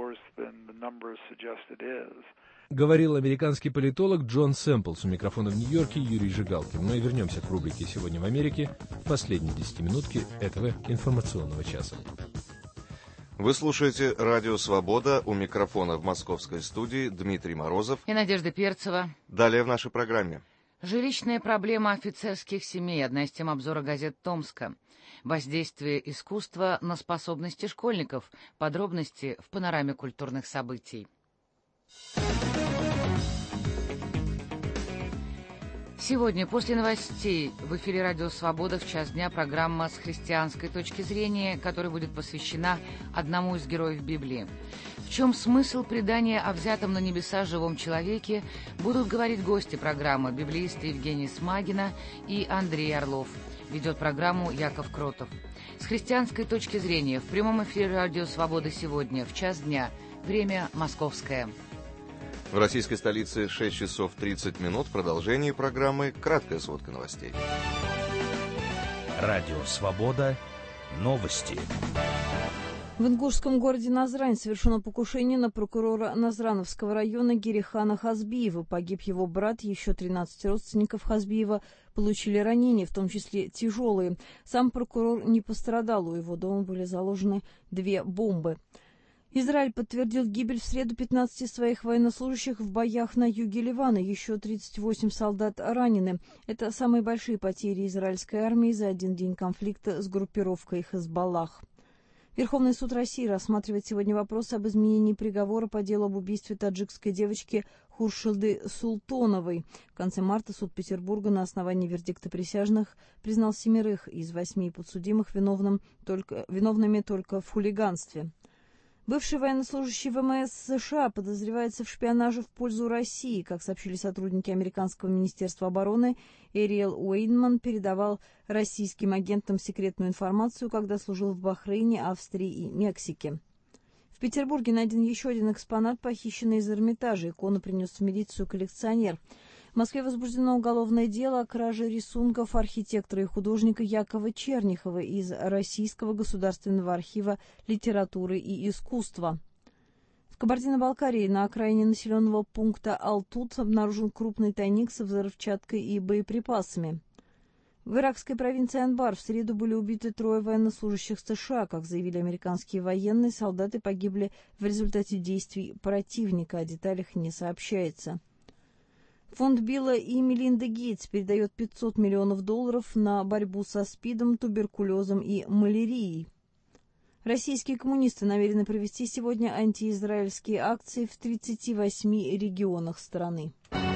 Говорил американский политолог Джон Сэмплс. У микрофона в Нью-Йорке Юрий Жигалкин. Мы вернемся к рубрике «Сегодня в Америке» в последние десятиминутки этого информационного часа. Вы слушаете «Радио Свобода». У микрофона в московской студии Дмитрий Морозов и Надежда Перцева. Далее в нашей программе. Жилищная проблема офицерских семей – одна из тем обзора газет Томска. Воздействие искусства на способности школьников. Подробности в панораме культурных событий. Сегодня после новостей в эфире «Радио Свобода» в час дня программа «С христианской точки зрения», которая будет посвящена одному из героев Библии. В чем смысл предания о взятом на небеса живом человеке, будут говорить гости программы, библеисты Евгений Смагина и Андрей Орлов. Ведет программу Яков Кротов. С христианской точки зрения в прямом эфире «Радио Свобода» сегодня в час дня. Время московское. В российской столице шесть часов тридцать минут. В продолжении программы краткая сводка новостей. Радио «Свобода». Новости. В ингушском городе Назрань совершено покушение на прокурора Назрановского района Герихана Хазбиева. Погиб его брат, еще тринадцать родственников Хазбиева получили ранения, в том числе тяжелые. Сам прокурор не пострадал, у его дома были заложены две бомбы. Израиль подтвердил гибель в среду пятнадцати своих военнослужащих в боях на юге Ливана. Еще тридцать восемь солдат ранены. Это самые большие потери израильской армии за один день конфликта с группировкой Хезболлах. Верховный суд России рассматривает сегодня вопрос об изменении приговора по делу об убийстве таджикской девочки Хуршилды Султоновой. В конце марта суд Петербурга на основании вердикта присяжных признал семерых из восьми подсудимых виновным только, виновными только в хулиганстве. Бывший военнослужащий ВМС США подозревается в шпионаже в пользу России. Как сообщили сотрудники американского министерства обороны, Эриэл Уэйнман передавал российским агентам секретную информацию, когда служил в Бахрейне, Австрии и Мексике. В Петербурге найден еще один экспонат, похищенный из Эрмитажа. Икону принес в милицию коллекционер. В Москве возбуждено уголовное дело о краже рисунков архитектора и художника Якова Чернихова из Российского государственного архива литературы и искусства. В Кабардино-Балкарии на окраине населенного пункта Алтут обнаружен крупный тайник со взрывчаткой и боеприпасами. В иракской провинции Анбар в среду были убиты трое военнослужащих США. Как заявили американские военные, солдаты погибли в результате действий противника. О деталях не сообщается. Фонд Билла и Мелинды Гейтс передает пятьсот миллионов долларов на борьбу со СПИДом, туберкулезом и малярией. Российские коммунисты намерены провести сегодня антиизраильские акции в тридцати восьми регионах страны.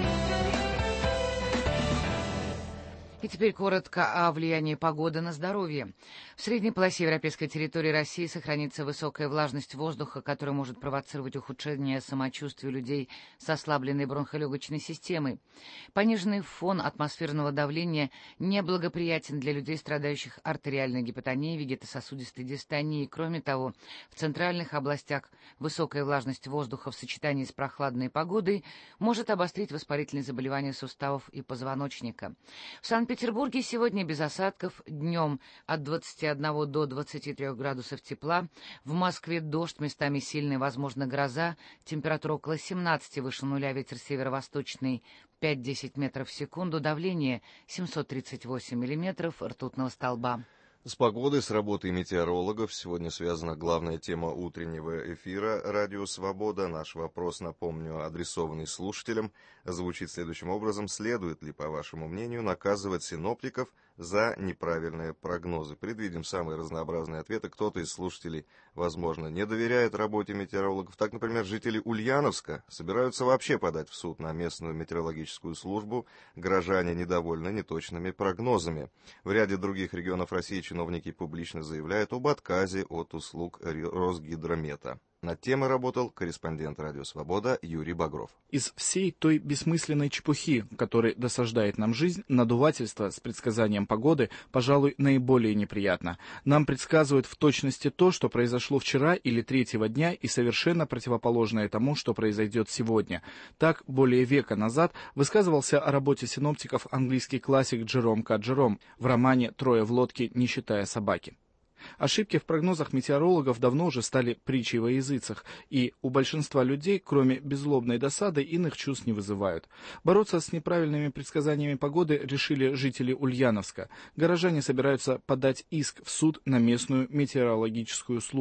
И теперь коротко о влиянии погоды на здоровье. В средней полосе европейской территории России сохранится высокая влажность воздуха, которая может провоцировать ухудшение самочувствия людей с ослабленной бронхолегочной системой. Пониженный фон атмосферного давления неблагоприятен для людей, страдающих артериальной гипотонией, вегетососудистой дистонией. Кроме того, в центральных областях высокая влажность воздуха в сочетании с прохладной погодой может обострить воспалительные заболевания суставов и позвоночника. В Санкт-Петербурге сегодня без осадков, днем от двадцати одного до двадцати трёх градусов тепла, в Москве дождь, местами сильный, возможно гроза, температура около семнадцати, выше нуля, ветер северо-восточный пять-десять метров в секунду, давление семьсот тридцать восемь миллиметров ртутного столба. С погодой, с работой метеорологов сегодня связана главная тема утреннего эфира «Радио Свобода». Наш вопрос, напомню, адресованный слушателям, звучит следующим образом. Следует ли, по вашему мнению, наказывать синоптиков за неправильные прогнозы? Предвидим самые разнообразные ответы. Кто-то из слушателей, возможно, не доверяет работе метеорологов. Так, например, жители Ульяновска собираются вообще подать в суд на местную метеорологическую службу. Горожане недовольны неточными прогнозами. В ряде других регионов России чиновники публично заявляют об отказе от услуг Росгидромета. Над темой работал корреспондент «Радио Свобода» Юрий Багров. Из всей той бессмысленной чепухи, которой досаждает нам жизнь, надувательство с предсказанием погоды, пожалуй, наиболее неприятно. Нам предсказывают в точности то, что произошло вчера или третьего дня, и совершенно противоположное тому, что произойдет сегодня. Так, более века назад высказывался о работе синоптиков английский классик Джером К. Джером в романе «Трое в лодке, не считая собаки». Ошибки в прогнозах метеорологов давно уже стали притчей во языцах, и у большинства людей, кроме беззлобной досады, иных чувств не вызывают. Бороться с неправильными предсказаниями погоды решили жители Ульяновска. Горожане собираются подать иск в суд на местную метеорологическую службу.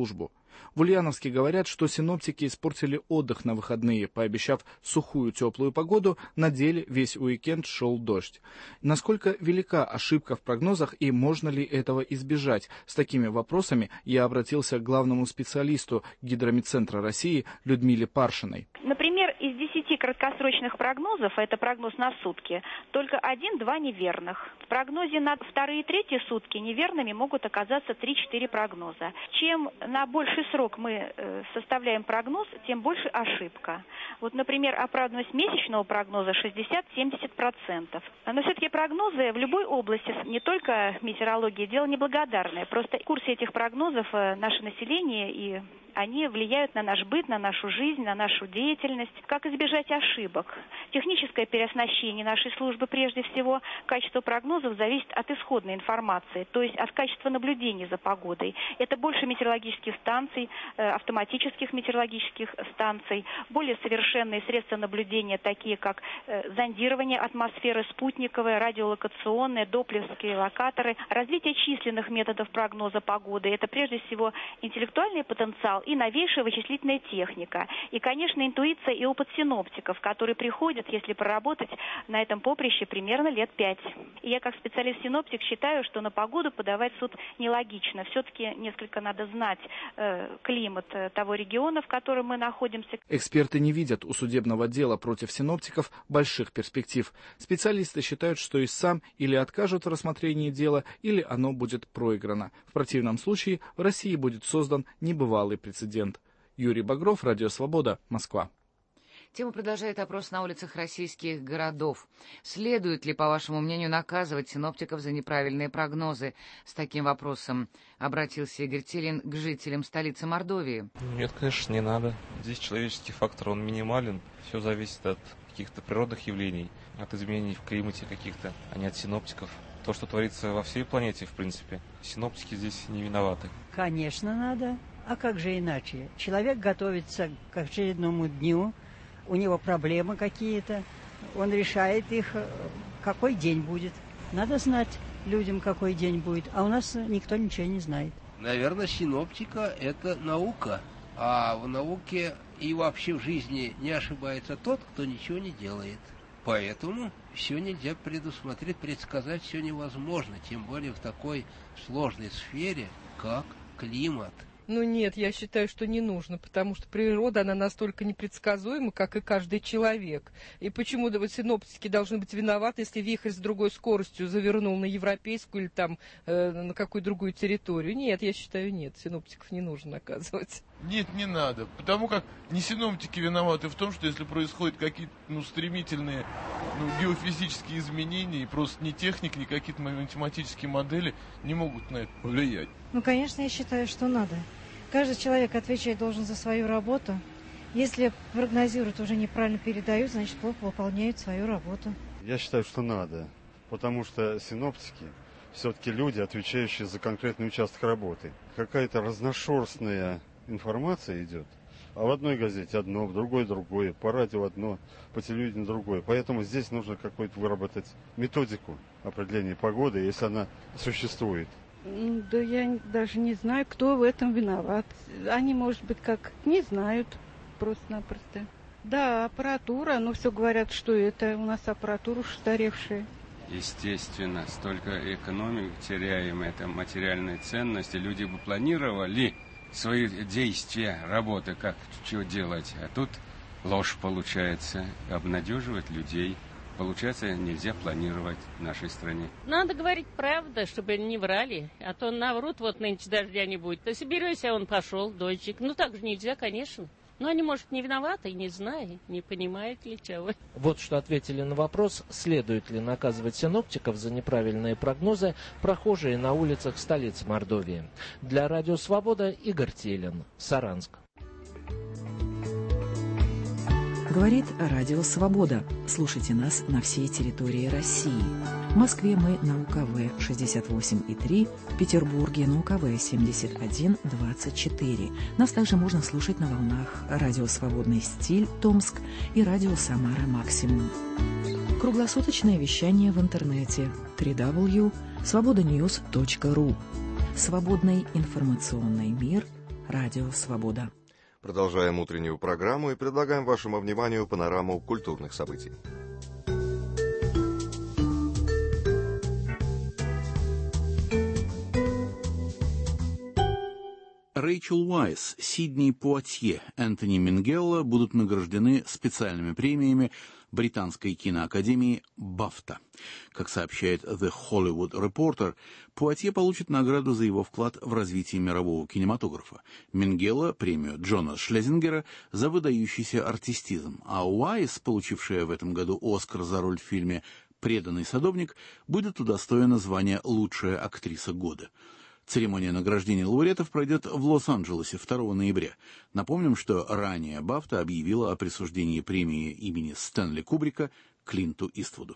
В Ульяновске говорят, что синоптики испортили отдых на выходные, пообещав сухую теплую погоду, на деле весь уикенд шел дождь. Насколько велика ошибка в прогнозах и можно ли этого избежать? С такими вопросами я обратился к главному специалисту Гидромедцентра России Людмиле Паршиной. Например, из десяти краткосрочных прогнозов, а это прогноз на сутки, только один-два неверных. В прогнозе на вторые и третьи сутки неверными могут оказаться три-четыре прогноза. Чем на больший срок мы составляем прогноз, тем больше ошибка. Вот, например, оправданность месячного прогноза шестьдесят-семьдесят процентов. Но все-таки прогнозы в любой области, не только метеорология, дело неблагодарное. Просто в курсе этих прогнозов наше население, и они влияют на наш быт, на нашу жизнь, на нашу деятельность. Как избежать ошибок? Техническое переоснащение нашей службы прежде всего. Качество прогнозов зависит от исходной информации, то есть от качества наблюдения за погодой. Это больше метеорологических станций, автоматических метеорологических станций, более совершенные средства наблюдения, такие как зондирование атмосферы, спутниковое, радиолокационное, доплеровские локаторы. Развитие численных методов прогноза погоды – это прежде всего интеллектуальный потенциал и новейшая вычислительная техника. И, конечно, интуиция и опыт синоптиков, которые приходят, если проработать на этом поприще примерно лет пять. И я, как специалист-синоптик, считаю, что на погоду подавать суд нелогично. Все-таки несколько надо знать э, климат того региона, в котором мы находимся. Эксперты не видят у судебного дела против синоптиков больших перспектив. Специалисты считают, что истцам или откажут в рассмотрении дела, или оно будет проиграно. В противном случае в России будет создан небывалый прецедент. Юрий Багров, Радио Свобода, Москва. Тему продолжает опрос на улицах российских городов. Следует ли, по вашему мнению, наказывать синоптиков за неправильные прогнозы? С таким вопросом обратился Игорь Телин к жителям столицы Мордовии. Нет, конечно, не надо. Здесь человеческий фактор, он минимален. Все зависит от каких-то природных явлений, от изменений в климате каких-то, а не от синоптиков. То, что творится во всей планете, в принципе, синоптики здесь не виноваты. Конечно, надо. А как же иначе? Человек готовится к очередному дню, у него проблемы какие-то, он решает их, какой день будет. Надо знать людям, какой день будет, а у нас никто ничего не знает. Наверное, синоптика – это наука, а в науке и вообще в жизни не ошибается тот, кто ничего не делает. Поэтому все нельзя предусмотреть, предсказать все невозможно, тем более в такой сложной сфере, как климат. Ну нет, я считаю, что не нужно, потому что природа, она настолько непредсказуема, как и каждый человек. И почему вот синоптики должны быть виноваты, если вихрь с другой скоростью завернул на европейскую или там э, на какую другую территорию? Нет, я считаю, нет, синоптиков не нужно наказывать. Нет, не надо, потому как не синоптики виноваты в том, что если происходят какие-то ну, стремительные ну, геофизические изменения, и просто ни техник, ни какие-то математические модели не могут на это повлиять. Ну, конечно, я считаю, что надо. Каждый человек отвечать должен за свою работу. Если прогнозируют, уже неправильно передают, значит, плохо выполняют свою работу. Я считаю, что надо, потому что синоптики все-таки люди, отвечающие за конкретный участок работы. Какая-то разношерстная информация идет, а в одной газете одно, в другой другое, по радио одно, по телевидению другое. Поэтому здесь нужно какую-то выработать методику определения погоды, если она существует. Да я даже не знаю, кто в этом виноват. Они, может быть, как не знают просто-напросто. Да, аппаратура, но все говорят, что это у нас аппаратура уж устаревшая. Естественно, столько экономик теряем, это материальные ценности. Люди бы планировали свои действия, работы, как что делать. А тут ложь получается, обнадеживать людей. Получается, нельзя планировать в нашей стране. Надо говорить правду, чтобы не врали. А то наврут, вот нынче дождя не будет. То соберешься, он пошел, дождик. Ну так же нельзя, конечно. Но они, может, не виноваты, не знаю, не понимают ли чего. Вот что ответили на вопрос, следует ли наказывать синоптиков за неправильные прогнозы, прохожие на улицах столицы Мордовии. Для Радио Свобода Игорь Телин, Саранск. Говорит Радио Свобода. Слушайте нас на всей территории России. В Москве мы на УКВ шестьдесят восемь и три, в Петербурге на УКВ семьдесят один двадцать четыре. Нас также можно слушать на волнах Радио Свободный стиль Томск и Радио Самара Максимум. Круглосуточное вещание в интернете дабл ю дабл ю дабл ю точка свобода ньюс точка ру. Свободный информационный мир Радио «Свобода». Продолжаем утреннюю программу и предлагаем вашему вниманию панораму культурных событий. Рэйчел Уайс, Сидни Пуатье, Энтони Мингелла будут награждены специальными премиями британской киноакадемии «Бафта». Как сообщает The Hollywood Reporter, Пуатье получит награду за его вклад в развитие мирового кинематографа, Мингелла – премию Джона Шлезингера за выдающийся артистизм, а Уайс, получившая в этом году «Оскар» за роль в фильме «Преданный садовник», будет удостоена звания «Лучшая актриса года». Церемония награждения лауреатов пройдет в Лос-Анджелесе второго ноября. Напомним, что ранее Бафта объявила о присуждении премии имени Стэнли Кубрика Клинту Иствуду.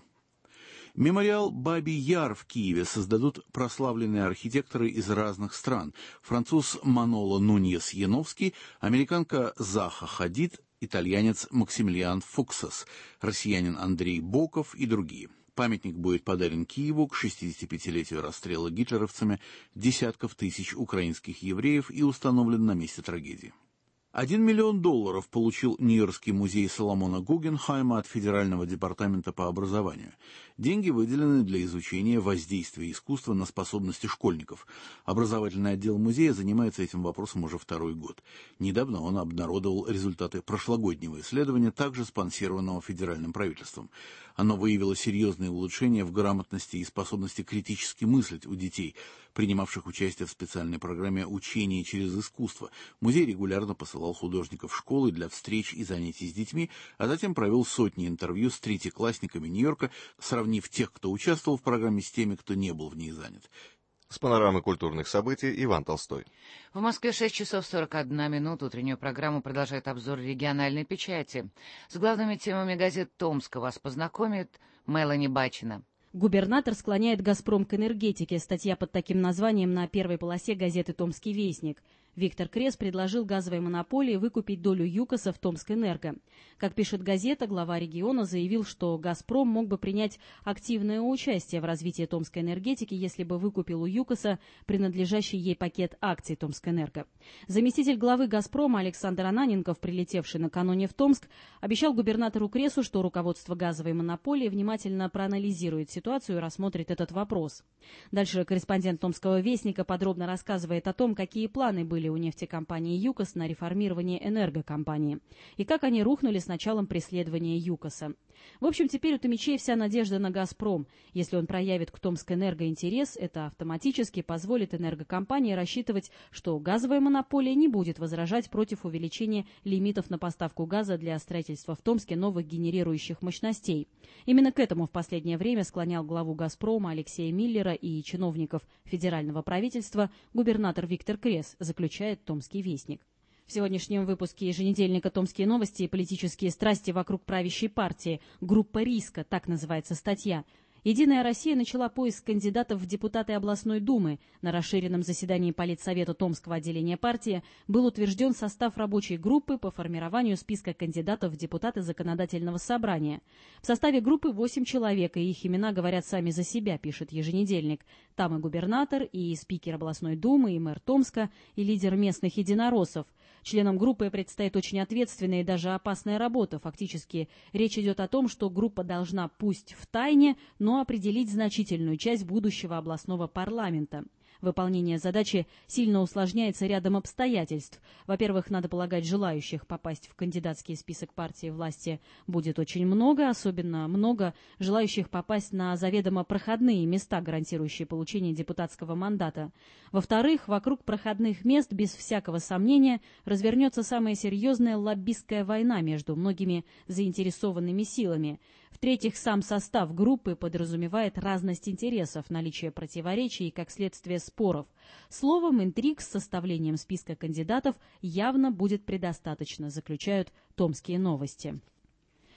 Мемориал Баби-Яр в Киеве создадут прославленные архитекторы из разных стран. Француз Маноло Нуньес-Яновский, американка Заха Хадид, итальянец Максимилиан Фуксас, россиянин Андрей Боков и другие. Памятник будет подарен Киеву к шестидесятипятилетию расстрела гитлеровцами десятков тысяч украинских евреев и установлен на месте трагедии. Один миллион долларов получил Нью-Йоркский музей Соломона Гугенхайма от Федерального департамента по образованию. Деньги выделены для изучения воздействия искусства на способности школьников. Образовательный отдел музея занимается этим вопросом уже второй год. Недавно он обнародовал результаты прошлогоднего исследования, также спонсированного федеральным правительством. Оно выявило серьезные улучшения в грамотности и способности критически мыслить у детей, принимавших участие в специальной программе «Учение через искусство». Музей регулярно посылал художников в школы для встреч и занятий с детьми, а затем провел сотни интервью с третьеклассниками Нью-Йорка, сравнив тех, кто участвовал в программе, с теми, кто не был в ней занят. С панорамы культурных событий Иван Толстой. В Москве шесть часов сорок одна минута. Утреннюю программу продолжает обзор региональной печати. С главными темами газет Томска вас познакомит Мелани Бачина. Губернатор склоняет «Газпром» к энергетике. Статья под таким названием на первой полосе газеты «Томский вестник». Виктор Крес предложил газовой монополии выкупить долю ЮКОСа в Томскэнерго. Как пишет газета, глава региона заявил, что «Газпром» мог бы принять активное участие в развитии томской энергетики, если бы выкупил у ЮКОСа принадлежащий ей пакет акций Томскэнерго. Заместитель главы «Газпрома» Александр Ананенков, прилетевший накануне в Томск, обещал губернатору Кресу, что руководство газовой монополии внимательно проанализирует ситуацию и рассмотрит этот вопрос. Дальше корреспондент Томского вестника подробно рассказывает о том, какие планы были у нефтекомпании ЮКОС на реформирование энергокомпании и как они рухнули с началом преследования ЮКОСа. В общем, теперь у Томичей вся надежда на «Газпром». Если он проявит к Томскэнерго интерес, это автоматически позволит энергокомпании рассчитывать, что газовая монополия не будет возражать против увеличения лимитов на поставку газа для строительства в Томске новых генерирующих мощностей. Именно к этому в последнее время склонял главу «Газпрома» Алексея Миллера и чиновников федерального правительства губернатор Виктор Крес, заключает Томский вестник. В сегодняшнем выпуске еженедельника «Томские новости» политические страсти вокруг правящей партии. «Группа риска» — так называется статья. «Единая Россия» начала поиск кандидатов в депутаты областной думы. На расширенном заседании Политсовета Томского отделения партии был утвержден состав рабочей группы по формированию списка кандидатов в депутаты законодательного собрания. В составе группы восемь человек, и их имена говорят сами за себя, пишет еженедельник. Там и губернатор, и спикер областной думы, и мэр Томска, и лидер местных единороссов. Членам группы предстоит очень ответственная и даже опасная работа. Фактически речь идет о том, что группа должна, пусть в тайне, но определить значительную часть будущего областного парламента. Выполнение задачи сильно усложняется рядом обстоятельств. Во-первых, надо полагать, желающих попасть в кандидатский список партии власти будет очень много, особенно много желающих попасть на заведомо проходные места, гарантирующие получение депутатского мандата. Во-вторых, вокруг проходных мест, без всякого сомнения, развернется самая серьезная лоббистская война между многими заинтересованными силами. В-третьих, сам состав группы подразумевает разность интересов, наличие противоречий и, как следствие, споров. Словом, интриг с составлением списка кандидатов явно будет предостаточно, заключают Томские новости.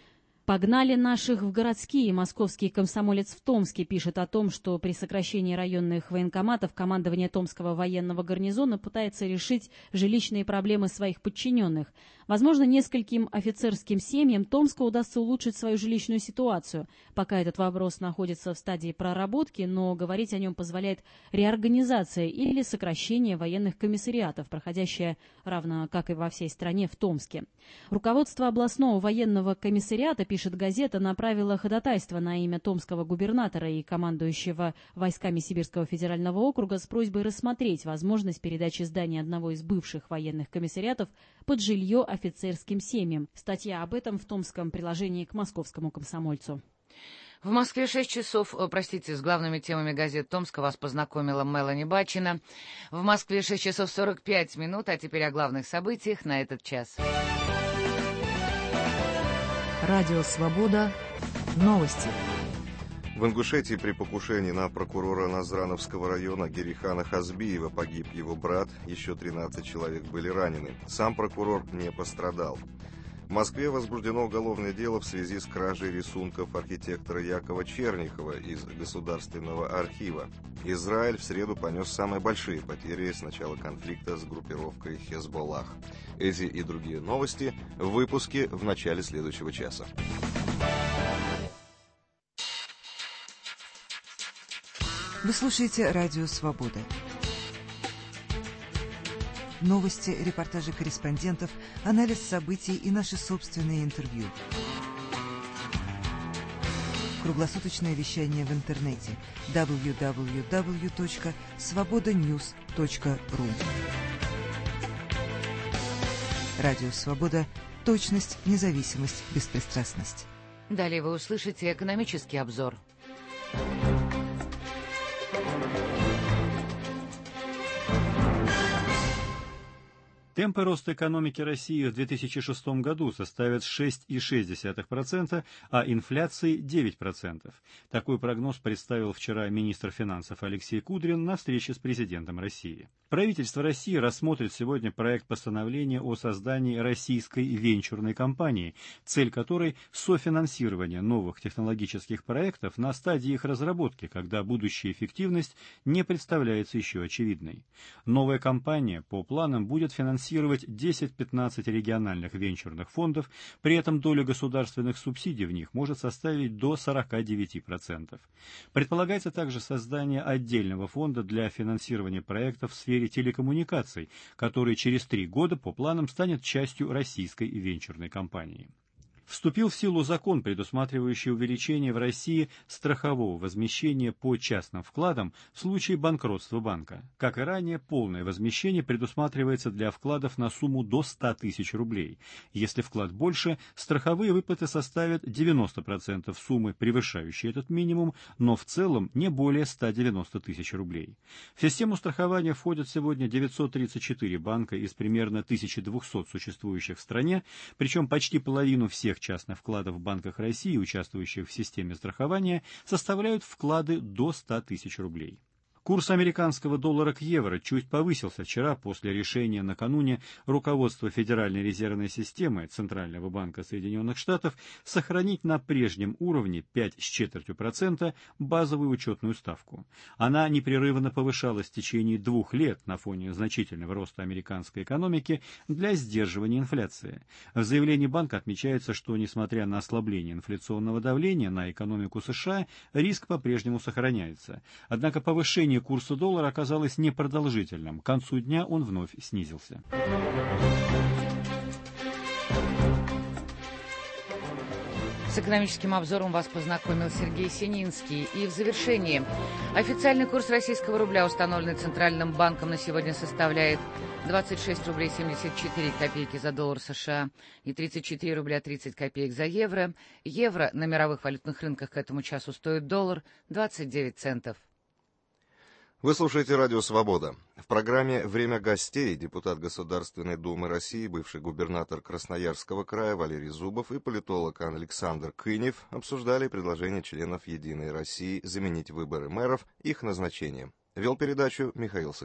Погнали наших в городские. Московский комсомолец в Томске пишет о том, что при сокращении районных военкоматов командование Томского военного гарнизона пытается решить жилищные проблемы своих подчиненных. Возможно, нескольким офицерским семьям Томска удастся улучшить свою жилищную ситуацию. Пока этот вопрос находится в стадии проработки, но говорить о нем позволяет реорганизация или сокращение военных комиссариатов, проходящее равно как и во всей стране в Томске. Руководство областного военного комиссариата, пишет газета, направило ходатайство на имя томского губернатора и командующего войсками Сибирского федерального округа с просьбой рассмотреть возможность передачи здания одного из бывших военных комиссариатов под жилье офицерским семьям. Статья об этом в томском приложении к московскому комсомольцу. В Москве шесть часов, простите, с главными темами газет Томска вас познакомила Мелани Бачина. В Москве шесть часов сорок пять минут, а теперь о главных событиях на этот час. Радио «Свобода». Новости. В Ингушетии при покушении на прокурора Назрановского района Герихана Хазбиева погиб его брат, еще тринадцать человек были ранены. Сам прокурор не пострадал. В Москве возбуждено уголовное дело в связи с кражей рисунков архитектора Якова Чернихова из Государственного архива. Израиль в среду понес самые большие потери с начала конфликта с группировкой Хезболлах. Эти и другие новости в выпуске в начале следующего часа. Вы слушаете «Радио Свобода». Новости, репортажи корреспондентов, анализ событий и наши собственные интервью. Круглосуточное вещание в интернете дабл ю дабл ю дабл ю точка свобода ньюс точка ру. Радио «Свобода». Точность, независимость, беспристрастность. Далее вы услышите экономический обзор. Темпы роста экономики России в две тысячи шестом году составят шесть целых шесть десятых процента, а инфляции девять процентов. Такой прогноз представил вчера министр финансов Алексей Кудрин на встрече с президентом России. Правительство России рассмотрит сегодня проект постановления о создании российской венчурной компании, цель которой – софинансирование новых технологических проектов на стадии их разработки, когда будущая эффективность не представляется еще очевидной. Новая компания по планам будет финансировать десять-пятнадцать региональных венчурных фондов, при этом доля государственных субсидий в них может составить до сорок девять процентов. Предполагается также создание отдельного фонда для финансирования проектов в сфере телекоммуникаций, который через три года по планам станет частью российской венчурной компании. Вступил в силу закон, предусматривающий увеличение в России страхового возмещения по частным вкладам в случае банкротства банка. Как и ранее, полное возмещение предусматривается для вкладов на сумму до ста тысяч рублей. Если вклад больше, страховые выплаты составят девяносто процентов суммы, превышающей этот минимум, но в целом не более ста девяноста тысяч рублей. В систему страхования входят сегодня девятьсот тридцать четыре банка из примерно тысячи двухсот существующих в стране, причем почти половину всех частных вкладов в банках России, участвующих в системе страхования, составляют вклады до ста тысяч рублей. Курс американского доллара к евро чуть повысился вчера после решения накануне руководства Федеральной резервной системы Центрального банка Соединенных Штатов сохранить на прежнем уровне пять с четвертью процента базовую учетную ставку. Она непрерывно повышалась в течение двух лет на фоне значительного роста американской экономики для сдерживания инфляции. В заявлении банка отмечается, что несмотря на ослабление инфляционного давления на экономику США, риск по-прежнему сохраняется. Однако повышение курса доллара оказалось непродолжительным. К концу дня он вновь снизился. С экономическим обзором вас познакомил Сергей Сининский. И в завершении. Официальный курс российского рубля, установленный Центральным банком, на сегодня составляет двадцать шесть рублей семьдесят четыре копейки за доллар США и тридцать четыре рубля тридцать копеек за евро. Евро на мировых валютных рынках к этому часу стоит доллар двадцать девять центов. Вы слушаете «Радио Свобода». В программе «Время гостей» депутат Государственной Думы России, бывший губернатор Красноярского края Валерий Зубов и политолог Александр Кынев обсуждали предложение членов «Единой России» заменить выборы мэров их назначением. Вел передачу Михаил Соколов.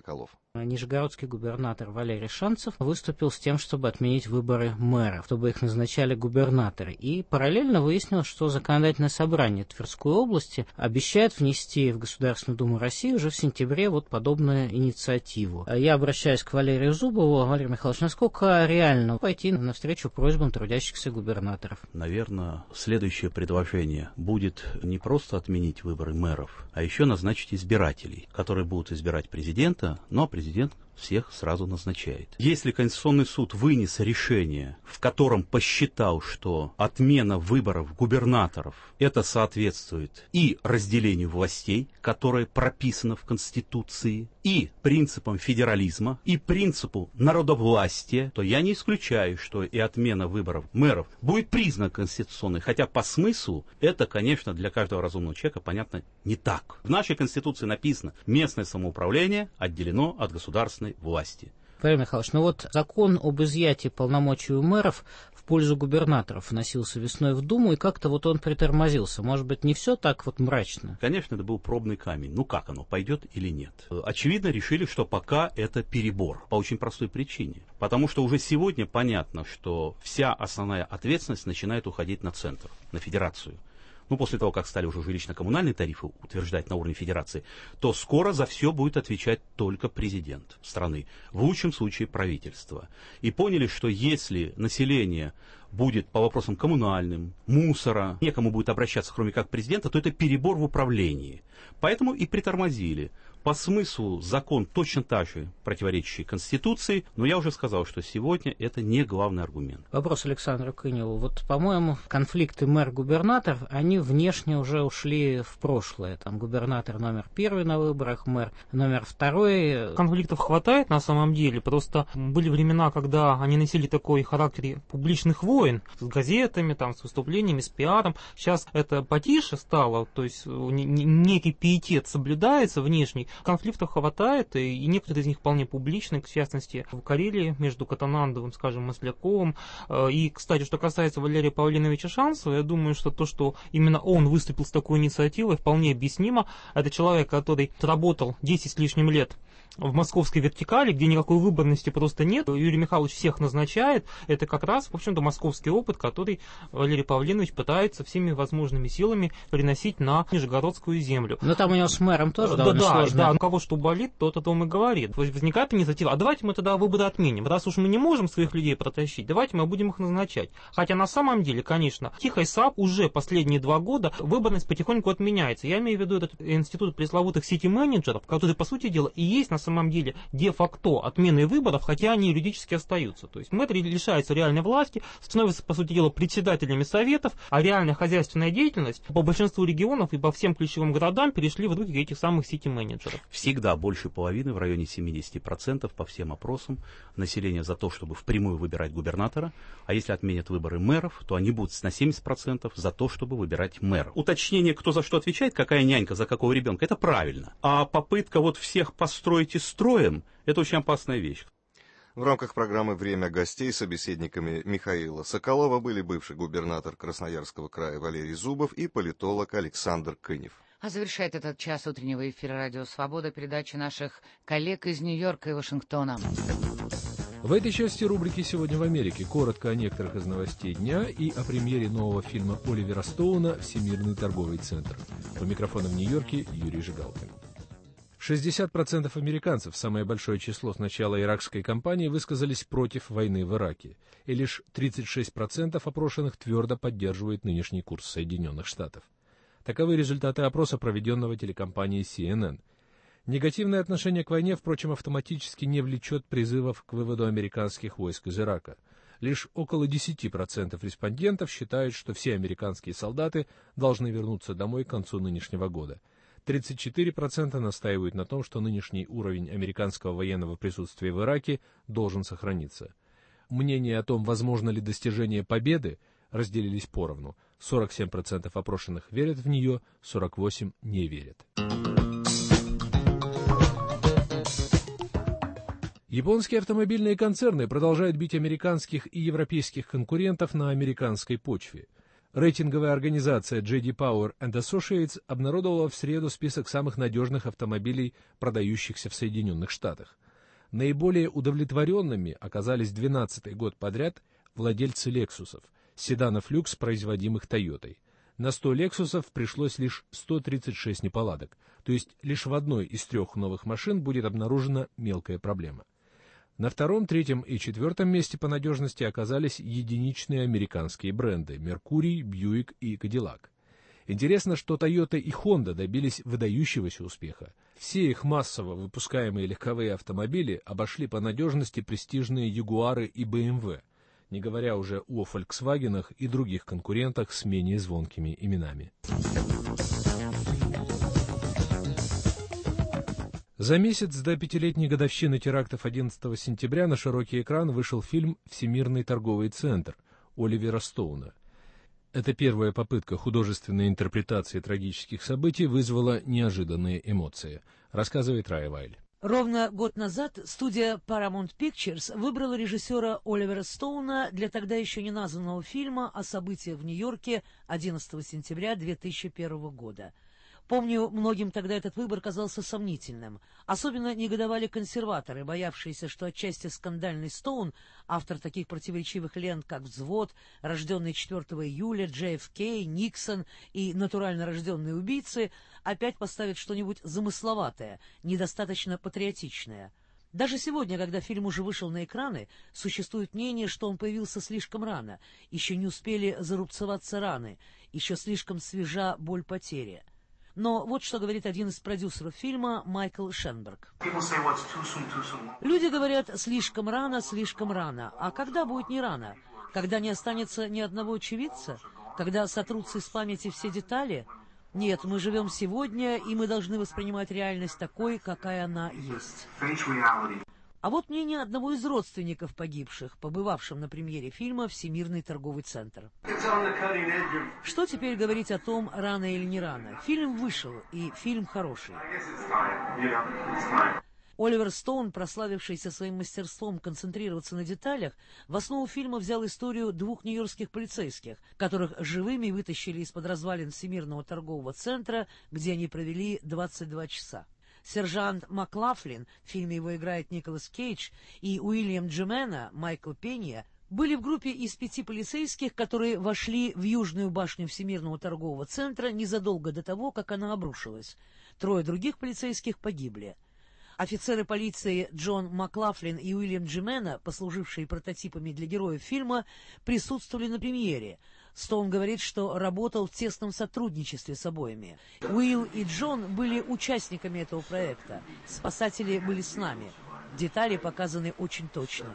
Нижегородский губернатор Валерий Шанцев выступил с тем, чтобы отменить выборы мэров, чтобы их назначали губернаторы. И параллельно выяснилось, что законодательное собрание Тверской области обещает внести в Государственную Думу России уже в сентябре вот подобную инициативу. Я обращаюсь к Валерию Зубову. Валерий Михайлович, насколько реально пойти навстречу просьбам трудящихся губернаторов? Наверное, следующее предложение будет не просто отменить выборы мэров, а еще назначить избирателей, которые будут избирать президента, но президент всех сразу назначает. Если Конституционный суд вынес решение, в котором посчитал, что отмена выборов губернаторов это соответствует и разделению властей, которое прописано в Конституции, и принципам федерализма, и принципу народовластия, то я не исключаю, что и отмена выборов мэров будет признана конституционной, хотя по смыслу это, конечно, для каждого разумного человека понятно не так. В нашей Конституции написано: местное самоуправление отделено от государственной власти. Валерий Михайлович, ну вот закон об изъятии полномочий у мэров в пользу губернаторов вносился весной в Думу, и как-то вот он притормозился. Может быть, не все так вот мрачно? Конечно, это был пробный камень. Ну как оно, пойдет или нет? Очевидно, решили, что пока это перебор. По очень простой причине. Потому что уже сегодня понятно, что вся основная ответственность начинает уходить на центр, на федерацию. Ну, после того, как стали уже жилищно-коммунальные тарифы утверждать на уровне федерации, то скоро за все будет отвечать только президент страны, в лучшем случае правительство. И поняли, что если население будет по вопросам коммунальным, мусора, некому будет обращаться, кроме как президента, то это перебор в управлении. Поэтому и притормозили. По смыслу закон точно так же противоречащий Конституции, но я уже сказал, что сегодня это не главный аргумент. Вопрос Александру Кыневу. Вот, по-моему, конфликты мэр-губернатор, они внешне уже ушли в прошлое. Там губернатор номер первый на выборах, мэр номер второй. Конфликтов хватает на самом деле, просто были времена, когда они носили такой характер публичных войн с газетами, там, с выступлениями, с пиаром. Сейчас это потише стало, то есть некий пиетет соблюдается внешний. Конфликтов хватает, и некоторые из них вполне публичны, в частности, в Карелии между Катанандовым, скажем, Масляковым. И, кстати, что касается Валерия Павлиновича Шанцева, я думаю, что то, что именно он выступил с такой инициативой, вполне объяснимо. Это человек, который работал десять с лишним лет в московской вертикали, где никакой выборности просто нет. Юрий Михайлович всех назначает. Это как раз, в общем-то, московский опыт, который Валерий Павлинович пытается всеми возможными силами приносить на Нижегородскую землю. Но там у него с мэром тоже да, довольно да, сложно. Да, у кого что болит, тот о том и говорит. Возникает инициатива, а давайте мы тогда выборы отменим. Раз уж мы не можем своих людей протащить, давайте мы будем их назначать. Хотя на самом деле, конечно, тихой САП уже последние два года выборность потихоньку отменяется. Я имею в виду этот институт пресловутых сити-менеджеров, который, по сути дела, и есть на самом деле де-факто отмены выборов, хотя они юридически остаются. То есть мэр лишается реальной власти, становится, по сути дела, председателями советов, а реальная хозяйственная деятельность по большинству регионов и по всем ключевым городам перешли в руки этих самых сити-менеджеров. Всегда больше половины, в районе семьдесят процентов по всем опросам, население за то, чтобы впрямую выбирать губернатора, а если отменят выборы мэров, то они будут на семьдесят процентов за то, чтобы выбирать мэра. Уточнение, кто за что отвечает, какая нянька за какого ребенка, это правильно. А попытка вот всех построить и строим, это очень опасная вещь. В рамках программы «Время гостей» собеседниками Михаила Соколова были бывший губернатор Красноярского края Валерий Зубов и политолог Александр Кынев. А завершает этот час утреннего эфира «Радио Свобода» передачи наших коллег из Нью-Йорка и Вашингтона. В этой части рубрики «Сегодня в Америке» коротко о некоторых из новостей дня и о премьере нового фильма Оливера Стоуна «Всемирный торговый центр». У микрофона в Нью-Йорке Юрий Жигалкин. шестьдесят процентов американцев, самое большое число с начала иракской кампании, высказались против войны в Ираке, и лишь тридцать шесть процентов опрошенных твердо поддерживают нынешний курс Соединенных Штатов. Таковы результаты опроса, проведенного телекомпанией си эн эн. Негативное отношение к войне, впрочем, автоматически не влечет призывов к выводу американских войск из Ирака. Лишь около десять процентов респондентов считают, что все американские солдаты должны вернуться домой к концу нынешнего года. тридцать четыре процента настаивают на том, что нынешний уровень американского военного присутствия в Ираке должен сохраниться. Мнения о том, возможно ли достижение победы, разделились поровну. сорок семь процентов опрошенных верят в нее, сорок восемь процентов не верят. Японские автомобильные концерны продолжают бить американских и европейских конкурентов на американской почве. Рейтинговая организация джей ди Power энд Associates обнародовала в среду список самых надежных автомобилей, продающихся в Соединенных Штатах. Наиболее удовлетворенными оказались двенадцатый год подряд владельцы «Лексусов», седанов люкс, производимых «Тойотой». На сто «Лексусов» пришлось лишь сто тридцать шесть неполадок, то есть лишь в одной из трех новых машин будет обнаружена мелкая проблема. На втором, третьем и четвертом месте по надежности оказались единичные американские бренды «Меркурий», «Бьюик» и «Кадиллак». Интересно, что Toyota и Honda добились выдающегося успеха. Все их массово выпускаемые легковые автомобили обошли по надежности престижные Ягуары и бэ эм вэ, не говоря уже о Volkswagen'ах и других конкурентах с менее звонкими именами. За месяц до пятилетней годовщины терактов одиннадцатого сентября на широкий экран вышел фильм «Всемирный торговый центр» Оливера Стоуна. Эта первая попытка художественной интерпретации трагических событий вызвала неожиданные эмоции, рассказывает Рая Вайль. Ровно год назад студия Paramount Pictures выбрала режиссера Оливера Стоуна для тогда еще не названного фильма о событиях в Нью-Йорке одиннадцатого сентября две тысячи первого года. Помню, многим тогда этот выбор казался сомнительным. Особенно негодовали консерваторы, боявшиеся, что отчасти скандальный Стоун, автор таких противоречивых лент, как «Взвод», «Рожденный четвёртого июля», «Джей Эф Кей», «Никсон» и «Натурально рожденные убийцы», опять поставит что-нибудь замысловатое, недостаточно патриотичное. Даже сегодня, когда фильм уже вышел на экраны, существует мнение, что он появился слишком рано, еще не успели зарубцеваться раны, еще слишком свежа боль потери. Но вот что говорит один из продюсеров фильма Майкл Шенберг. Люди говорят «слишком рано, слишком рано». А когда будет не рано? Когда не останется ни одного очевидца? Когда сотрутся из памяти все детали? Нет, мы живем сегодня, и мы должны воспринимать реальность такой, какая она есть. А вот мнение одного из родственников погибших, побывавшим на премьере фильма «Всемирный торговый центр». Что теперь говорить о том, рано или не рано? Фильм вышел, и фильм хороший. Оливер Стоун, прославившийся своим мастерством концентрироваться на деталях, в основу фильма взял историю двух нью-йоркских полицейских, которых живыми вытащили из-под развалин Всемирного торгового центра, где они провели двадцать два часа. Сержант Маклафлин, в фильме его играет Николас Кейдж, и Уильям Джимена, Майкл Пенья, были в группе из пяти полицейских, которые вошли в южную башню Всемирного торгового центра незадолго до того, как она обрушилась. Трое других полицейских погибли. Офицеры полиции Джон Маклафлин и Уильям Джимена, послужившие прототипами для героев фильма, присутствовали на премьере. Стоун говорит, что работал в тесном сотрудничестве с обоими. Уилл и Джон были участниками этого проекта. Спасатели были с нами. Детали показаны очень точно.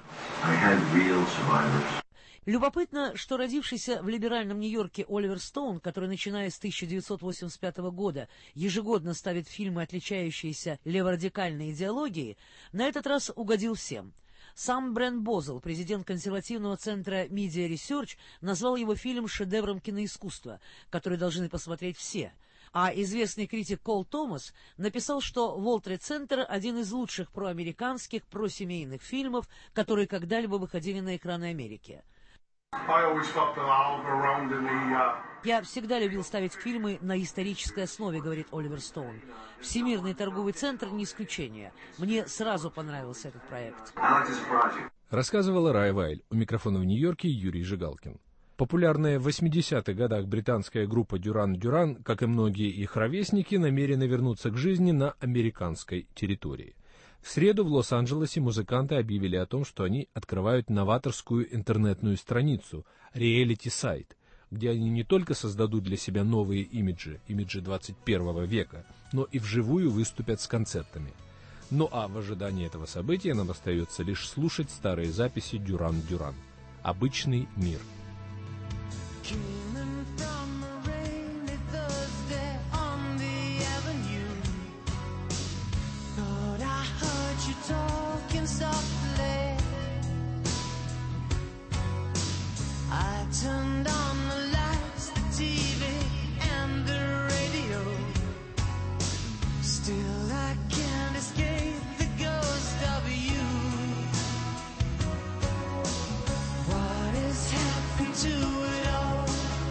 Любопытно, что родившийся в либеральном Нью-Йорке Оливер Стоун, который, начиная с тысяча девятьсот восемьдесят пятого года, ежегодно ставит фильмы, отличающиеся леворадикальной идеологией, на этот раз угодил всем. Сам Брент Бозел, президент консервативного центра Media Research, назвал его фильм шедевром киноискусства, который должны посмотреть все. А известный критик Кол Томас написал, что World Trade Center – один из лучших проамериканских, просемейных фильмов, которые когда-либо выходили на экраны Америки. «Я всегда любил ставить фильмы на исторической основе», — говорит Оливер Стоун. «Всемирный торговый центр» — не исключение. Мне сразу понравился этот проект. Рассказывала Рая Вайль. У микрофона в Нью-Йорке Юрий Жигалкин. Популярная в восьмидесятых годах британская группа Дюран Дюран, как и многие их ровесники, намерены вернуться к жизни на американской территории. В среду в Лос-Анджелесе музыканты объявили о том, что они открывают новаторскую интернетную страницу реалити-сайт, где они не только создадут для себя новые имиджи, имиджи двадцать первого века, но и вживую выступят с концертами. Ну а в ожидании этого события нам остается лишь слушать старые записи Дюран Дюран. Обычный мир. Talking softly, I turned on the lights, the T V and the radio. Still I can't escape the ghost of you. What has happened to it all?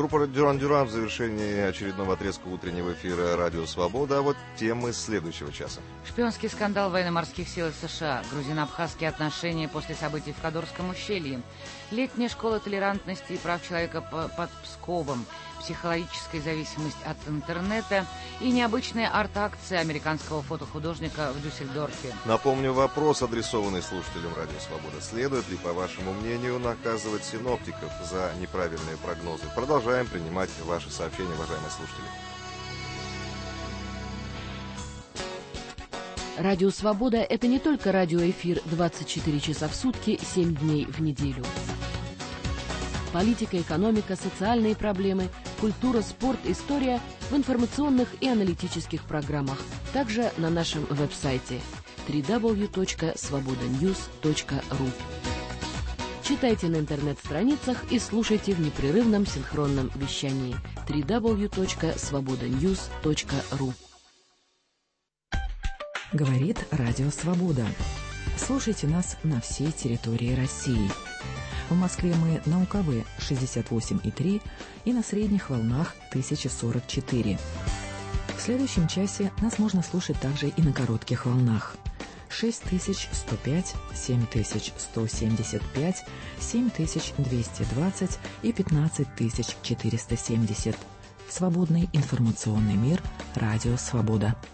Группа Дюран Дюран в завершении очередного отрезка утреннего эфира «Радио Свобода». А вот темы следующего часа. Шпионский скандал военно-морских сил США, грузино-абхазские отношения после событий в Кадорском ущелье, летняя школа толерантности и прав человека под Псковом, психологическая зависимость от интернета и необычная арт-акция американского фотохудожника в Дюссельдорфе. Напомню, вопрос, адресованный слушателям «Радио Свобода». Следует ли, по вашему мнению, наказывать синоптиков за неправильные прогнозы? Продолжаем принимать ваши сообщения, уважаемые слушатели. Радио «Свобода» — это не только радиоэфир двадцать четыре часа в сутки, семь дней в неделю. Политика, экономика, социальные проблемы, культура, спорт, история в информационных и аналитических программах. Также на нашем веб-сайте дабл ю дабл ю дабл ю точка свобода ньюс точка ру. Читайте на интернет-страницах и слушайте в непрерывном синхронном вещании дабл ю дабл ю дабл ю точка свобода ньюс точка ру. Говорит Радио Свобода. Слушайте нас на всей территории России. В Москве мы на У К В шестьдесят восемь и три и на средних волнах тысяча сорок четыре. В следующем часе нас можно слушать также и на коротких волнах. шесть тысяч сто пять, семь тысяч сто семьдесят пять, семь тысяч двести двадцать и пятнадцать тысяч четыреста семьдесят. Свободный информационный мир. Радио Свобода.